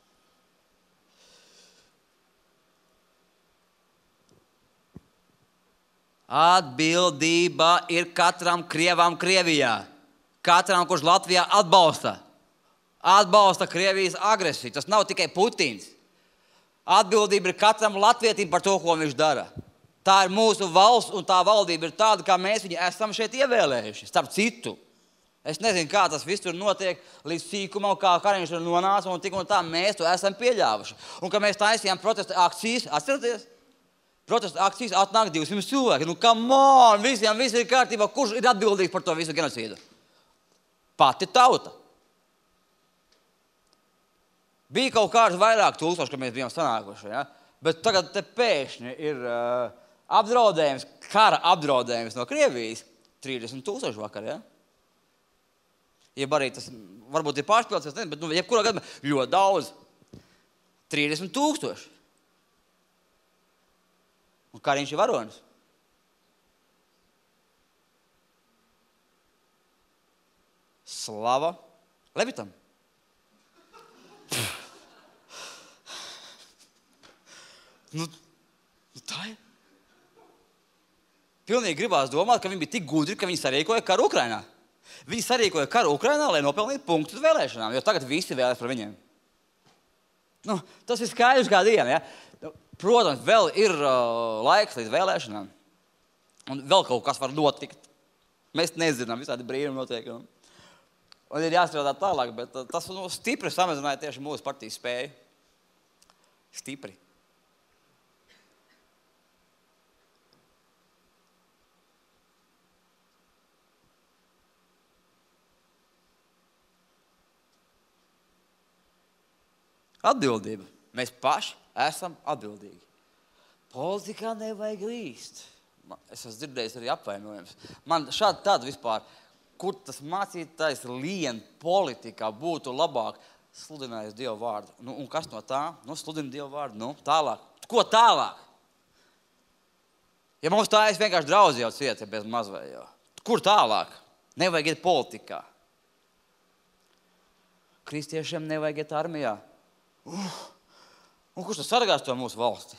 S1: Atbildība ir katram Krievam Krievijā. Katram, kurš Latvijā atbalsta Krievijas agresiju. Tas nav tikai Putins. Atbildība ir katram latvietim par to, ko viņš dara. Tā ir mūsu valsts un tā valdība ir tāda, kā mēs viņu esam šeit ievēlējuši. Starp citu. Es nezinu, kā tas viss tur notiek līdz sīkumam, kā Kariņš tur nonāca un tik un tā mēs to esam pieļāvuši. Un kad mēs taisījām protesta akcijas, atceraties? Protesta akcijas atnāk 200 cilvēki. Come on, visiem viss ir kārtībā. Kurš ir atbildīgs par to visu genocīdu? Pati tauta. Bija kaut kāds vairāk tūkstoši, kad mēs bijām sanākuši, ja? Bet tagad te pēkšņi ir apdraudējums, kara apdraudējums no Krievijas. 30,000 vakar, ja? Jeb arī tas varbūt ir pārspēlēts, bet jebkurā gadījumā ļoti daudz. 30,000. Un Kariņš ir varonis. Slava Levitam. Tā ir. Pilnīgi gribās domāt, ka viņi bija tik gudri, ka viņi sarīkoja karu Ukrainā. Viņi sarīkoja karu Ukrainā, lai nopelnītu punktus vēlēšanām, jo tagad visi vēlēs par viņiem. Tas ir skaidrs kā diena, ja? Protams, vēl ir laiks līdz vēlēšanām. Un vēl kaut kas var notikt. Mēs nezinām, visādi brīnumi notiek. Un ir jāstrādā tālāk, bet tas stipri samazināja tieši mūsu partijas spēju. Stipri. Atbildība. Mēs paši esam atbildīgi. Politikā nevajag līst. Es esmu dzirdējis arī apvainojums. Man šādi tāda vispār, kur tas mācītājs lien politikā būtu labāk sludinājis Dievu vārdu. Un kas no tā? Sludina Dievu vārdu. Tālāk. Ko tālāk? Ja mums tā es vienkārši draudz jau cieta bez mazvējo. Kur tālāk? Nevajag iet politikā. Kristiešiem nevajag iet armijā. Un kurš tas sargās to mūsu valsti?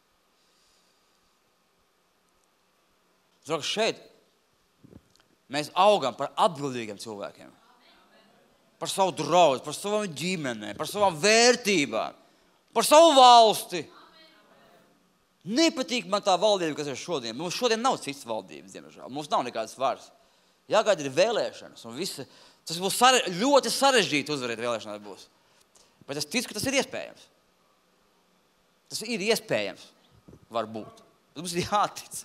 S1: Draugs, šeit mēs augam par atbildīgiem cilvēkiem. Par savu draugu, par savu ģimeni, par savām vērtībām, par savu valsti. Nepatīk man tā valdība, kas ir šodien. Mums šodien nav cits valdības, diemžēl. Mums nav nekādas varas. Jāgaida ir vēlēšanas un visi. Tas būs ļoti sarežģīti uzvarēt vēlēšanās būs. Bet es ticu, ka tas ir iespējams. Tas ir iespējams, varbūt. Bet mums ir jātic.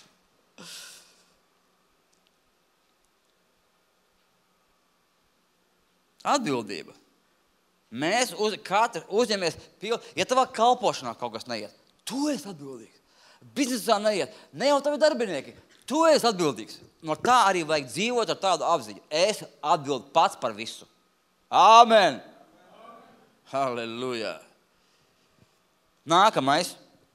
S1: Atbildība. Mēs katrs uzņemies pilnu. Ja tavā kalpošanā kaut kas neiet, tu esi atbildīgs. Biznesā neiet, ne jau tavi darbinieki. Tu esi atbildīgs. No tā arī vajag dzīvot ar tādu apziņu. Es atbildu pats par visu. Āmen! Halleluja! Nākamais.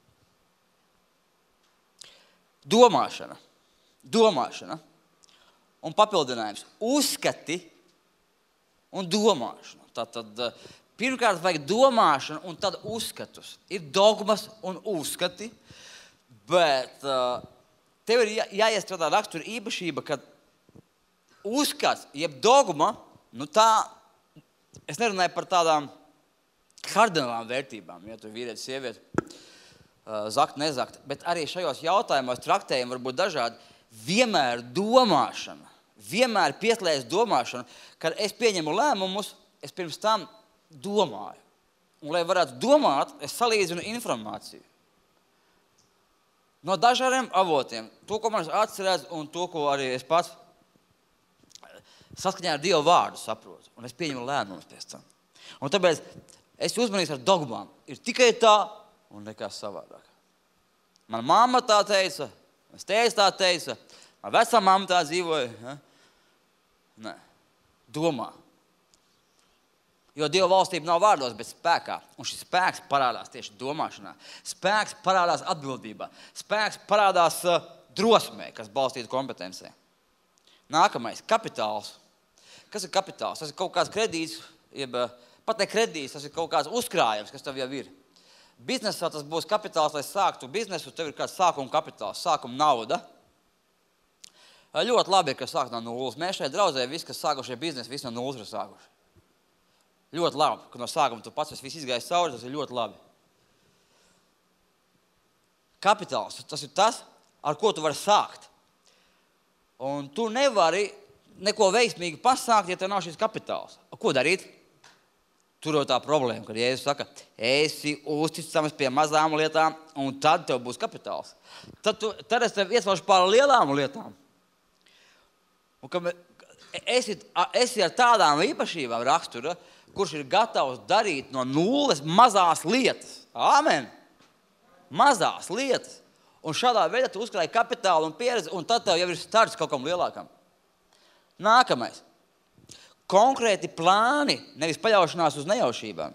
S1: Domāšana. Domāšana. Un papildinājums. Uzskati un domāšana. Tātad pirmkārt vajag domāšanu un tad uzskatus. Ir dogmas un uzskati, bet tev ir jāiestrādā rakstura īpašība, ka uzskats, jeb dogma, tā, es nerunāju par tādām kardinālām vērtībām, ja tu vīrietis, sievieti, zakt, nezakt, bet arī šajos jautājumos traktējumi var būt dažādi. Vienmēr domāšana, vienmēr pieslēdz domāšanu, kad es pieņemu lēmumus, es pirms tam domāju. Un, lai varētu domāt, es salīdzinu informāciju. No dažādiem avotiem, to, ko man atcerēs, un to, ko arī es pats saskaņā ar Dievu vārdu saprotu. Un es pieņemu lēmumus pēc tam. Un tāpēc es uzmanīšu ar dogmām. Ir tikai tā un nekas savādāk. Mana mamma tā teica, mans tēvs tā teica, mana vecā mamma tā dzīvoja. Ja? Nē, domā. Jo Dieva valstība nav vārdos, bet spēkā. Un šis spēks parādās tieši domāšanā. Spēks parādās atbildībā. Spēks parādās drosmē, kas balstīta kompetencē. Nākamais, kapitāls. Kas ir kapitāls? Tas ir kaut kāds kredīts, pat ne kredīts, tas ir kaut kāds uzkrājums, kas tev jau ir. Biznesā tas būs kapitāls, lai sāktu biznesu, tev ir kāds sākuma kapitāls, sākuma nauda. Ļoti labi ir, ka sāk no nulles. Mēs šeit draudzē, visi, kas sākušie biznesu, visi no nulles ir sākuši. Ļoti labi, ka no sākuma tu pats viss izgājis cauri, tas ir ļoti labi. Kapitāls, tas ir tas, ar ko tu vari sākt. Un tu nevari neko veiksmīgi pasākt, ja tev nav šis kapitāls. Ko darīt? Tur jau tā problēma, kad Jēzus saka, esi uzticams pie mazām lietām, un tad tev būs kapitāls. Tad es tev iesaušu pār lielām lietām. Un ka esi ar tādām īpašībām rakstura, kurš ir gatavs darīt no nulles mazās lietas. Āmen! Mazās lietas. Un šādā veidā tu uzkrāji kapitālu un pieredzi, un tad tev jau ir starts kaut kam lielākam. Nākamais. Konkrēti plāni, nevis paļaušanās uz nejaušībām.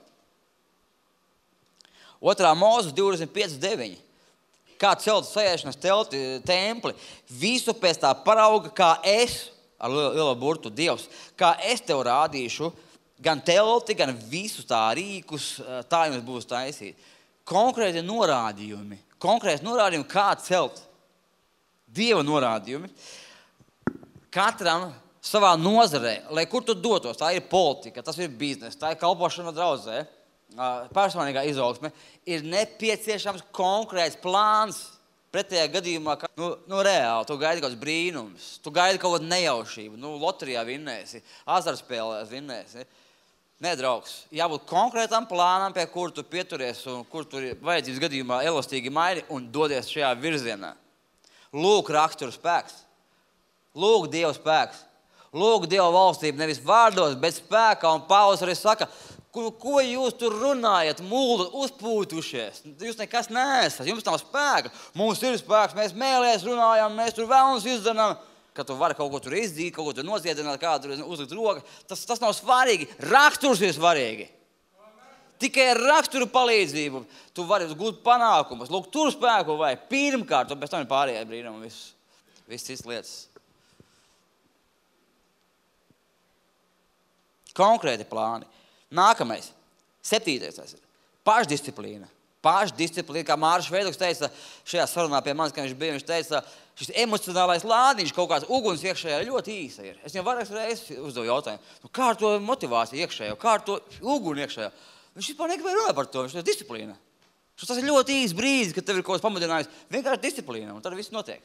S1: 2. Mūzes 25:9. Kā celt sajēšanas templi, visu pēc tā parauga, kā es, ar lielo burtu Dievs, kā es tev rādīšu, gan telti, gan visus tā rīkus, tā jums būs taisīt. Konkrēti norādījumi, kā celt. Dieva norādījumi. Katram savā nozarē, lai kur tu dotos, tā ir politika, tas ir biznesa, tā ir kalpošana draudzē, personīgā izaugsme, ir nepieciešams konkrēts plāns. Pretējā gadījumā, reāli, tu gaidi kaut kāds brīnums, tu gaidi kaut kādu nejaušību, loterijā vinnēsi, azartspēlēs vinnēsi. Nē, draugs, jābūt konkrētam plānam, pie kur tu pieturies un kur tu vajadzības gadījumā elastīgi maini un dodies šajā virzienā. Lūk rakstura spēks, lūk Dieva spēks, lūk Dieva valstību nevis vārdos, bet spēkā, un Pāvils arī saka, ko jūs tur runājat, muldat, uzpūtušies, jūs nekas neesat, jums nav spēka, mums ir spēks, mēs mēlēs runājam, mēs tur vēlams izdarām, ka tu vari kaut ko tur izdzīt, kaut ko tur noziedināt, kādu tur uzlikt roku, tas nav svarīgi, raksturs ir svarīgi. Tikai ar raksturu palīdzību tu vari gūt panākumus, lūk, tur spēku vai pirmkārt, un pēc tam ir pārējie brīnumi, viss cits lietas. Konkrēti plāni. Nākamais, 7. tas ir pašdisciplīna. Pašdisciplīna, kā Māris Šveidoks teica šajā sarunā pie manis, kad viņš bija, viņš teica, šis emocionālais lādiņš, kaut kāds uguns iekšējā ļoti īsa ir. Es viņam vairākas reizes uzdevu jautājumu, kā ar to motivāciju iekšējo, kā ar to uguni iekšējo. Viņš vispār negribēja runāt par to, viņš ir disciplīna. Tas ir ļoti īs brīdis, kad tev ir kaut kas pamudinājis, vienkārši disciplīna, un tad viss notiek.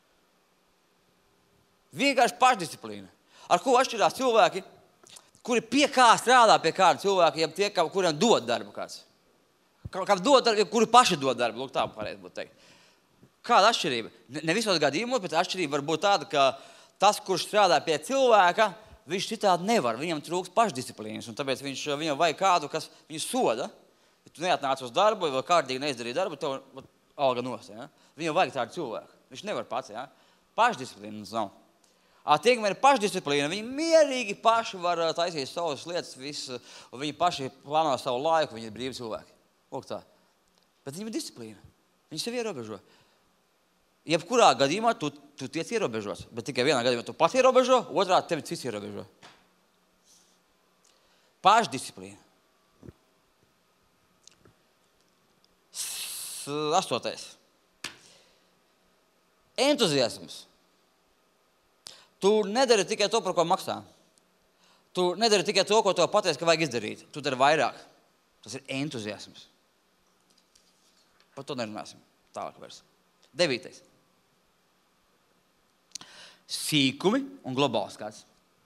S1: Vienkārši pašdisciplīna. Ar ko atšķirās cilvēki, kuri pie kā strādā pie kāda cilvēka, ja tie, kuriem dod darbu kāds. Kā dod darbu, kuri paši dod darbu, lūk tā pareizi būtu teikt. Kāda atšķirība? Ne visos gadījumos, bet atšķirība var būt tāda, ka tas, kurš strādā pie cilvēka, viņš citādi nevar, viņam trūkst pašdisciplīnas, un tāpēc viņam vajag kādu, kas viņu soda. Ja tu neatnāc uz darbu, vai kārtīgi neizdarīji darbu, tev alga nost, ja? Viņam vajag tādu cilvēku. Viņš nevar pats, ja? Pašdisciplīnas nav. Tie, kam ir pašdisciplīna, viņi mierīgi paši var taisīt savas lietas, visu, un viņi paši plāno savu laiku, viņi ir brīvi cilvēki. Lūk tā. Bet viņam ir disciplīna. Viņi sevi ierobežo. Jebkurā gadījumā tu tiec ierobežots, bet tikai vienā gadījumā tu pats ierobežo, otrā tevi cits ierobežo. Pašdisciplīna. 8. Entuziasms. Tu nedari tikai to, par ko maksā. Tu nedari tikai to, ko tev pateic, ka vajag izdarīt. Tu dari vairāk. Tas ir entuziasms. Par to nerunāsim. Tālāk vairs. 9. Sīkumi un globāls skats.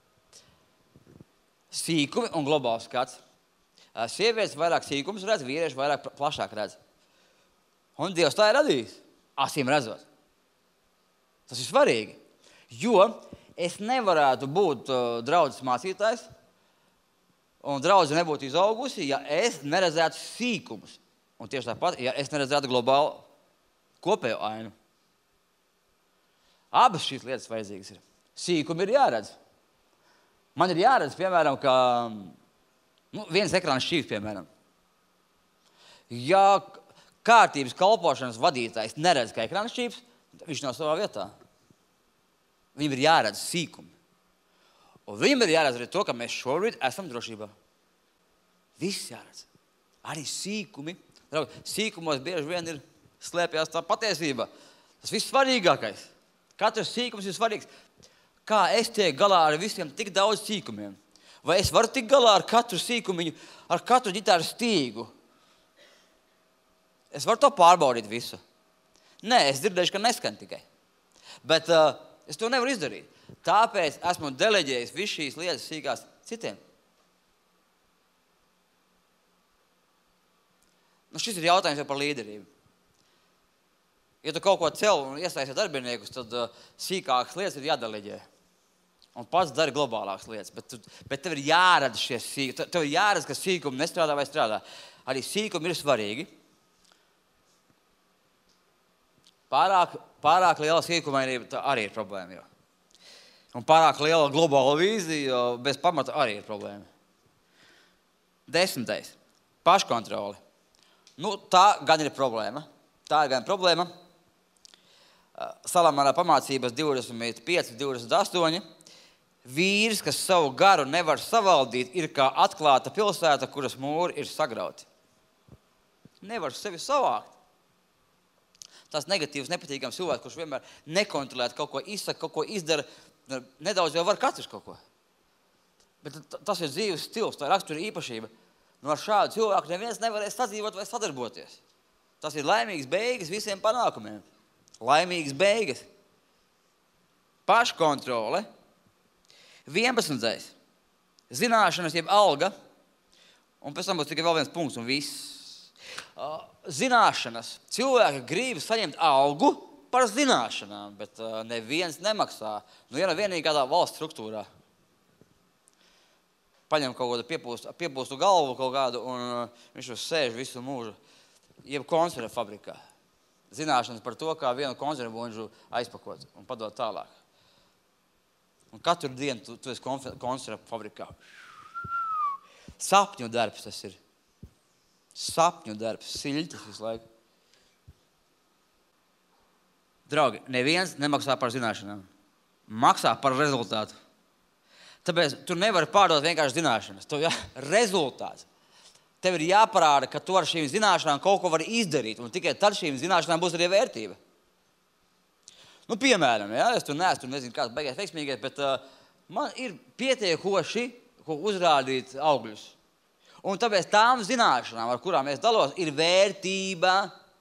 S1: Sīkumi un globāls skats. Sievietes vairāk sīkumus redz, vīrieši vairāk plašāk redz. Un Dievs tā ir radījis. Acīm redzot. Tas ir svarīgi. Jo es nevarētu būt draudzes mācītājs, un draudze nebūtu izaugusi, ja es neredzētu sīkumus. Un tieši tāpat, ja es neredzētu globālu kopējo ainu. Abas šīs lietas vajadzīgas ir. Sīkumi ir jāredz. Man ir jāredz, piemēram, ka viens ekrāns šķīvs, piemēram. Ja kārtības kalpošanas vadītājs neredz, ka ekrāns šķīvs, viņš nav savā vietā. Viņam ir jāredz sīkumi. Un viņam ir jāredz arī to, ka mēs šobrīd esam drošībā. Viss jāredz. Arī sīkumi. Sīkumos bieži vien ir slēpjās tā patiesība. Tas viss svarīgākais. Katrs sīkums ir svarīgs. Kā es tiek galā ar visiem tik daudz sīkumiem? Vai es varu tikt galā ar katru sīkumiņu, ar katru ģitāru stīgu? Es varu to pārbaudīt visu. Nē, es dzirdēšu, ka neskan tikai. Bet es to nevaru izdarīt. Tāpēc esmu deleģējis visu šīs lietas sīkās citiem. Šis ir jautājums jau par līderību. Ja tu kaut ko cel un iesaisi darbiniekus, tad sīkākas lietas ir jādeleģē. Un pats dari globālākas lietas. Bet tev ir jāredz šie sīkumi. Tev ir jāredz, ka sīkumi nestrādā vai strādā. Arī sīkumi ir svarīgi. Pārāk liela sīkumainība arī ir problēma. Un pārāk liela globāla vīzija bez pamata arī ir problēma. 10. Paškontroli. Tā gan ir problēma. Salamānā pamācības 25, 28. Vīrs, kas savu garu nevar savaldīt, ir kā atklāta pilsēta, kuras mūri ir sagrauti. Nevar sevi savākt. Tas negatīvs, nepatīkams cilvēks, kurš vienmēr nekontrolēt kaut ko izsaka, kaut ko izdara, nedaudz jau var katrs kaut ko. Bet tas ir dzīves stils, tā ir rakstura īpašība. Ar šādu cilvēku neviens nevarēs sadzīvot vai sadarboties. Tas ir laimīgs beigas visiem panākumiem. Laimīgs beigas. Paškontrole. 11. Zināšanas jeb alga. Un pēc tam būs tikai vēl viens punkts un viss. Zināšanas. Cilvēki grib saņemt algu par zināšanām, bet neviens nemaksā. Ja vienīgi kādā valsts struktūrā. Paņem kaut kādu piepūstu galvu kaut kādu, un viņš uz sēž visu mūžu, jeb konservu fabrikā. Zināšanas par to, kā vienu konservu bunžu aizpakot un padot tālāk. Un katru dienu tu esi konservu fabrikā. Sapņu darbs tas ir. Sapņu darbs, siļķis visu laiku. Draugi, neviens nemaksā par zināšanām. Maksā par rezultātu. Tāpēc tu nevari pārdot vienkārši zināšanas. Tev rezultāts. Tev ir jāparāda, ka tu ar šīm zināšanām kaut ko vari izdarīt, un tikai tad šīm zināšanām būs arī vērtība. Piemēram, es tur nezinu, kāds beigās veiksmīgais, bet man ir pietiekoši, ko uzrādīt augļus. Un tāpēc tām zināšanām, ar kurām es dalos, ir vērtība.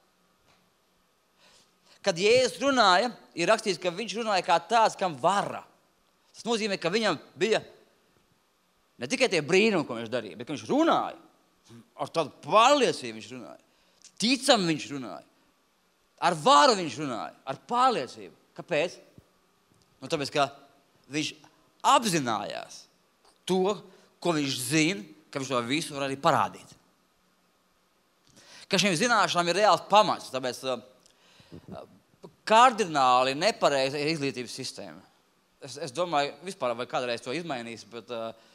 S1: Kad Jēzus runāja, ir rakstīts, ka viņš runāja kā tāds, kam vara. Tas nozīmē, ka viņam bija ne tikai tie brīnumi, ko viņš darīja, bet viņš runāja. Ar tādu pārliecību viņš runāja. Ticam viņš runāja. Ar varu viņš runāja. Ar pārliecību. Kāpēc? Tāpēc, ka viņš apzinājās to, ko viņš zina, ka viņš to visu var arī parādīt. Ka šīm zināšanām ir reāls pamats. Tāpēc kardināli nepareiza ir izglītības sistēma. Es domāju, vispār vai kādreiz to izmainīs, bet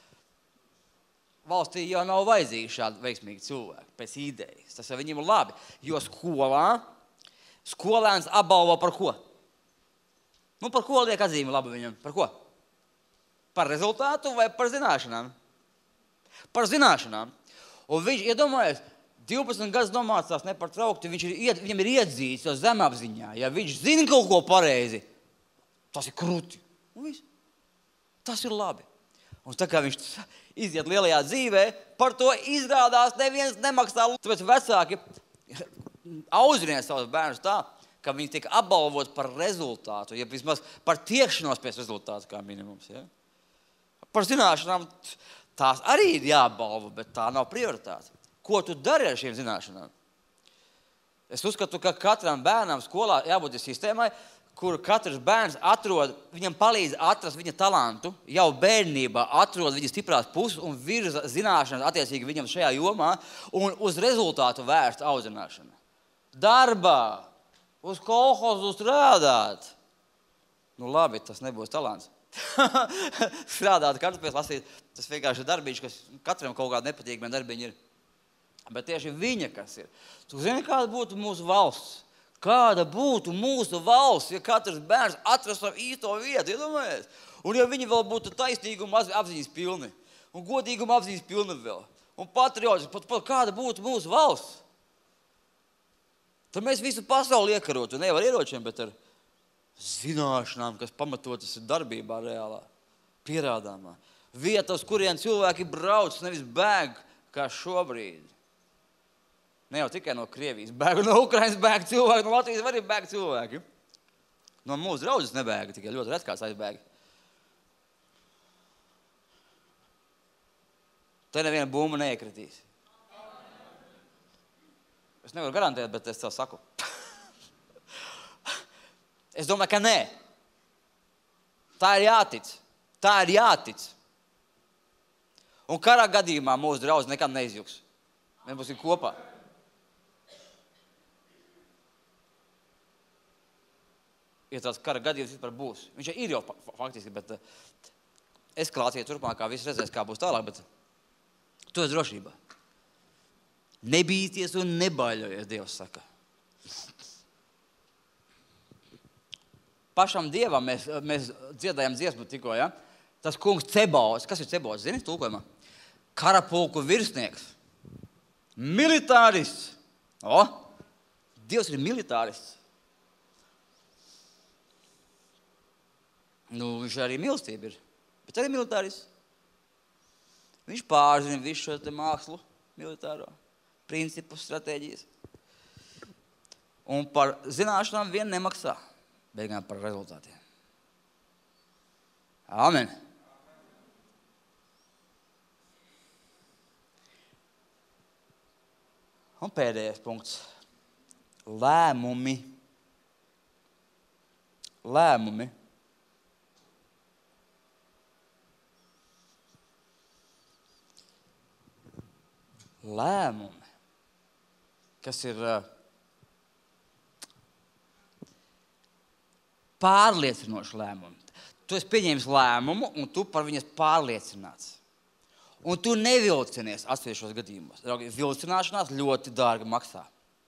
S1: valstī jau nav vajadzīgi šādi veiksmīgi cilvēki pēc idejas. Tas jau viņiem ir labi, jo skolēns apbalvo par ko? Par ko liek atzīme labi viņam? Par ko? Par rezultātu vai par zināšanām? Par zināšanām. Un viņš, iedomājies, 12 gadus domācās nepārtraukti, viņam ir iedzīts to zemapziņā. Ja viņš zina kaut ko pareizi, tas ir kruti. Tas ir labi. Un tā kā viņš iziet lielajā dzīvē, par to izrādās neviens nemaksā. Tāpēc vecāki audzinies savus bērnus tā, ka viņi tiek apbalvot par rezultātu, ja vismaz par tiekšanos pēc rezultātu kā minimums. Ja? Par zināšanām tās arī ir jābalvo, bet tā nav prioritāte. Ko tu dari ar šīm zināšanām? Es uzskatu, ka katram bērnam skolā jābūt sistēmai, kur katrs bērns atrod, viņam palīdz atrast viņa talantu, jau bērnībā atrod viņa stiprās puses un virza zināšanas attiecīgi viņam šajā jomā un uz rezultātu vērst audzināšanu. Darbā, uz kolhozu strādāt. Nu labi, tas nebūs talants. Strādāt, kartupēs lasīt, tas vienkārši darbiņš, kas katram kaut kāda nepatīkama darbiņa ir. Bet tieši viņa, kas ir. Tu zini, kāda būtu mūsu valsts? Kāda būtu mūsu valsts, ja katrs bērns atrast savu īsto vietu, iedomājies? Un ja viņi vēl būtu taisnīguma apziņas pilni, un godīguma apziņas pilni vēl, un patriotis, pat kāda būtu mūsu valsts? Tad mēs visu pasauli iekarotu, nevar ieročiem, bet ar zināšanām, kas pamatotas ir darbībā reālā, pierādāmā. Vieta, uz kurien cilvēki brauc, nevis bēg, kā šobrīd. Ne jau tikai no Krievijas bēg, no Ukrainas bēg cilvēki, no Latvijas arī bēg cilvēki. No mūsu draudzes nebēga, tikai ļoti retkās aizbēga. Te neviena bumba neiekritīs. Es nevaru garantēt, bet es tev saku. Es domāju, ka nē. Tā ir jātic. Tā ir jātic. Un karā gadījumā mūsu draudz nekad neizjuks. Mēs būsim kopā. Ja tāds kara gadījums vispār būs. Viņš ir jau faktiski, bet eskalācija turpmākā viss redzēs, kā būs tālāk, bet tu esi drošībā. Nebīties un nebaiļojies, Dievs saka. Pašam Dievam mēs dziedājam dziesmu tikko, ja? Tas kungs Cebaots. Kas ir Cebaots, zini, tulkojumā? Karapulku virsnieks. Militārists. Dievs ir militārists. Nu, viņš arī mīlestība ir, bet arī militārists. Viņš pārzina visu šo te mākslu, militāro, principus, stratēģijas. Un par zināšanām vien nemaksā, beigām par rezultātiem. Amen. Un pēdējais punkts. Lēmumi. Lēmumi, kas ir pārliecinoši lēmumi. Tu esi pieņēmis lēmumu, un tu par viņas pārliecināts. Un tu nevilcinies atsevišķos gadījumos. Vilcināšanās ļoti dārgi maksā.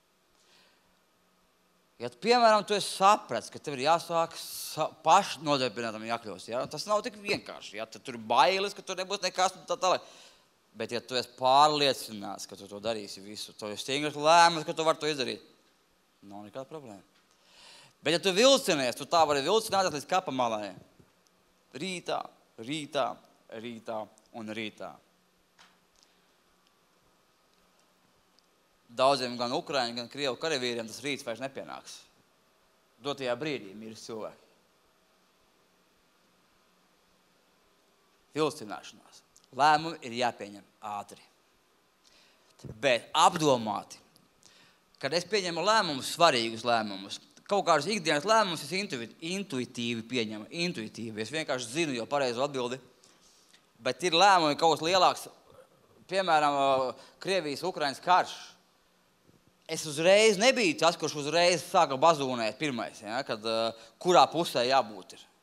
S1: Ja, piemēram, tu esi sapratis, ka tev ir jāsāk pašnodarbinātam jākļūst, ja? Tas nav tik vienkārši. Ja? Tad tur ir bailes, ka tur nebūs nekas un tā tālāk. Bet, ja tu esi pārliecināts, ka tu to darīsi visu, tu esi stingrs lēmums, ka tu vari to izdarīt, nav nekāda problēma. Bet, ja tu vilcinies, tu tā vari vilcināties līdz kapamalai. Rītā un rītā. Daudziem gan Ukraiņu, gan Krievu karavīriem tas rīts vairs nepienāks. Dotajā brīdī mirs cilvēki. Vilcināšanās. Lēmumi ir jāpieņem ātri. Bet apdomāti, kad es pieņemu lēmumus, svarīgus lēmumus, kaut kādus ikdienas lēmumus es intuitīvi pieņemu. Intuitīvi. Es vienkārši zinu jau pareizo atbildi. Bet ir lēmumi kaut kas lielāks, piemēram, Krievijas, Ukrainas karš. Es uzreiz nebiju tas, kurš uzreiz sāka bazūnēt pirmais, ja, kad kurā pusē jābūt ir.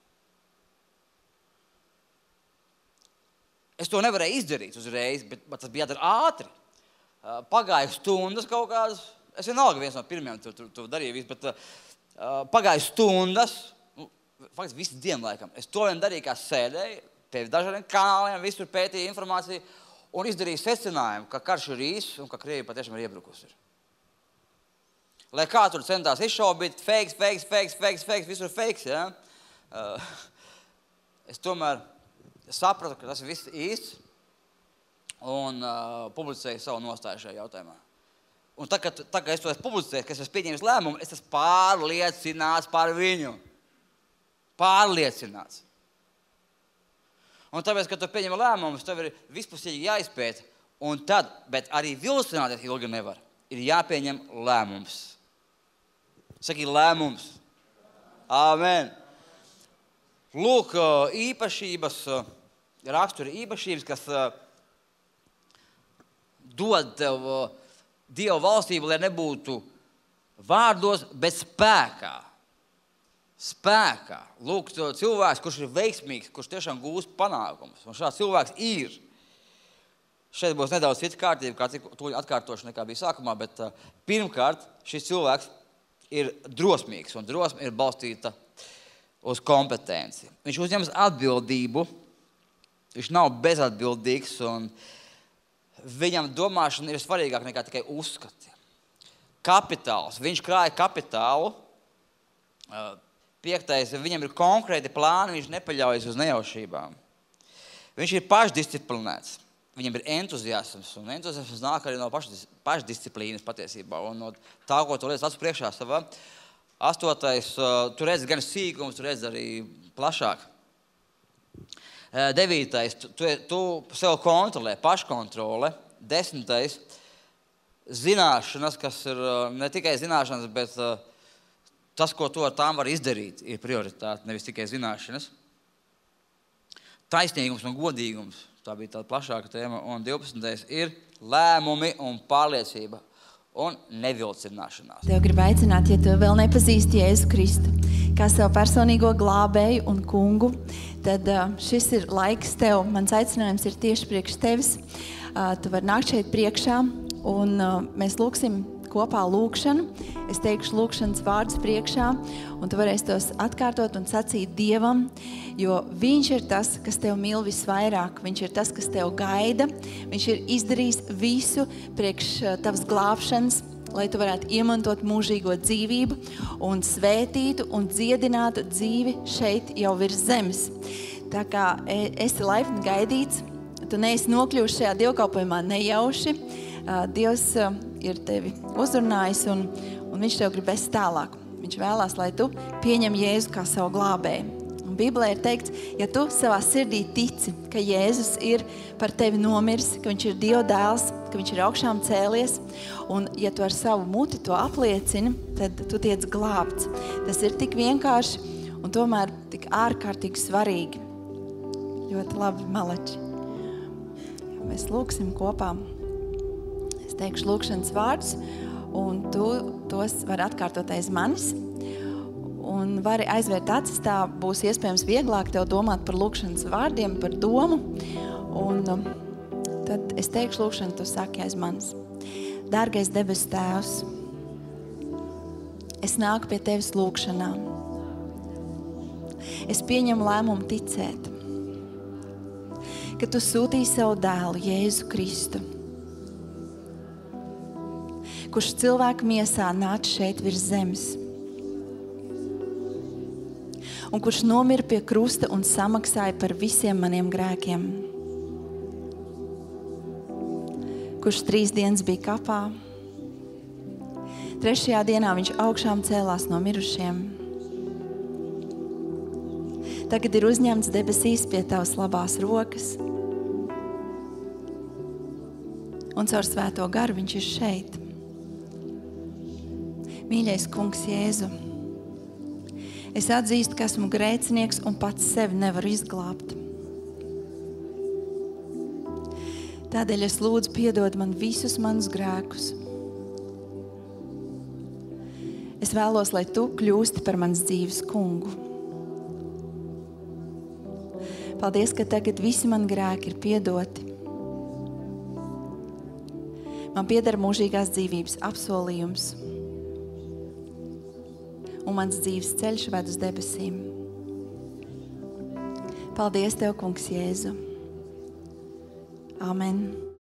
S1: Es to nevarēju izdarīt uzreiz, bet tas bija jādara ātri. Pagāja stundas kaut kādas. Es vienalga viens no pirmiem to darīju visu, bet pagāja stundas, faktiski visu dienu laikam. Es to vien darīju, kā sēdēju, pie dažādiem kanāliem, visur pētīju informāciju un izdarīju secinājumu, ka karš ir īss un ka Krievija patiešām ir iebrukusi. Lai kā tur centās izšaubīt, fakes, visur fakes, ja? Es tomēr sapratu, ka tas ir viss īsts un publicēju savu nostāju šajā jautājumā. Un tā, ka es to esmu publicējis, ka es esmu pieņēmis lēmumu, es esmu pārliecināts par viņu. Pārliecināts. Un tāpēc, kad tu pieņem lēmumus, tev ir vispusīgi jāizpēta. Un tad, bet arī vilcināties ilgi nevar. Ir jāpieņem lēmums. Saki lēmums. Āmen. Lūk, īpašības, rakstura īpašības, kas dod tev Dieva valstību, lai nebūtu vārdos, bet spēkā. Spēkā. Lūk, cilvēks, kurš ir veiksmīgs, kurš tiešām gūst panākumus. Un šāds cilvēks ir. Šeit būs nedaudz cita kārtība, kā tūlīt atkārtošu nekā bija sākumā, bet pirmkārt šis cilvēks ir drosmīgs, un drosme ir balstīta uz kompetenci. Viņš uzņemas atbildību, viņš nav bezatbildīgs, un viņam domāšana ir svarīgāk nekā tikai uzskati. Kapitāls. Viņš krāja kapitālu. 5. Viņam ir konkrēti plāni, viņš nepaļaujas uz nejaušībām. Viņš ir pašdisciplinēts. Viņam ir entuziasms, un entuziasms nāk arī no pašdisciplīnas patiesībā. Un no tā, ko tu liec acu priekšā savā. 8. Tu redzi gan sīkums, tu redzi arī plašāk. 9. Tu sev kontrolē, paškontrole. 10. Zināšanas, kas ir ne tikai zināšanas, bet tas, ko tu ar tām var izdarīt, ir prioritāte, nevis tikai zināšanas. Taisnīgums un godīgums, tā bija tāda plašāka tēma. Un 12. ir lēmumi un pārliecība un nevilcināšanās.
S2: Tev gribu aicināt, ja tu vēl nepazīsti Jēzu Kristu kā savu personīgo glābēju un kungu, tad šis ir laiks tev. Mans aicinājums ir tieši priekš tevis. Tu vari nākt šeit priekšā un mēs lūksim kopā lūkšanu. Es teikšu lūkšanas vārdus priekšā un tu varēsi tos atkārtot un sacīt Dievam, jo viņš ir tas, kas tev mīl visvairāk. Viņš ir tas, kas tev gaida. Viņš ir izdarījis visu priekš tavas glābšanas, lai tu varētu iemantot mūžīgo dzīvību un svētītu un dziedinātu dzīvi šeit jau virs zemes. Tā kā esi laipni gaidīts, tu neesi nokļuvuši šajā dievkalpojumā nejauši. Dievs ir tevi uzrunājis un viņš tev grib vest tālāk. Viņš vēlās, lai tu pieņem Jēzu kā savu glābēju. Un Bībelē ir teikts, ja tu savā sirdī tici, ka Jēzus ir par tevi nomiris, ka viņš ir Dieva dēls, ka viņš ir augšām cēlies, un ja tu ar savu muti to apliecini, tad tu tiec glābts. Tas ir tik vienkārši un tomēr tik ārkārtīgi svarīgi. Ļoti labi, maleči. Mēs lūksim kopā. Es teikšu lūkšanas vārdus, un tu tos var atkārtot aiz manis. Un vari aizvērt acis, tā būs iespējams vieglāk tev domāt par lūkšanas vārdiem, par domu. Un tad es teikšu lūkšanu, tu saki aiz manis. Dārgais debesu Tēvs, es nāku pie tevis lūkšanā. Es pieņemu lēmumu ticēt, ka tu sūtīji savu dēlu Jēzu Kristu, kurš cilvēku miesā nāca šeit virs zemes, un kurš nomira pie krusta un samaksāja par visiem maniem grēkiem. Kurš 3 dienas bija kapā. 3. dienā viņš augšām cēlās no mirušiem. Tagad ir uzņemts debesīs pie tavas labās rokas. Un caur svēto garu viņš ir šeit. Mīļais kungs Jēzu, es atzīstu, ka esmu grēcinieks un pats sevi nevaru izglābt. Tādēļ es lūdzu piedod man visus manus grēkus. Es vēlos, lai tu kļūsti par manas dzīves kungu. Paldies, ka tagad visi mani grēki ir piedoti. Man pieder mūžīgās dzīvības apsolījums. Un mans dzīves ceļš ved uz debesīm. Paldies Tev, kungs Jēzu. Amen.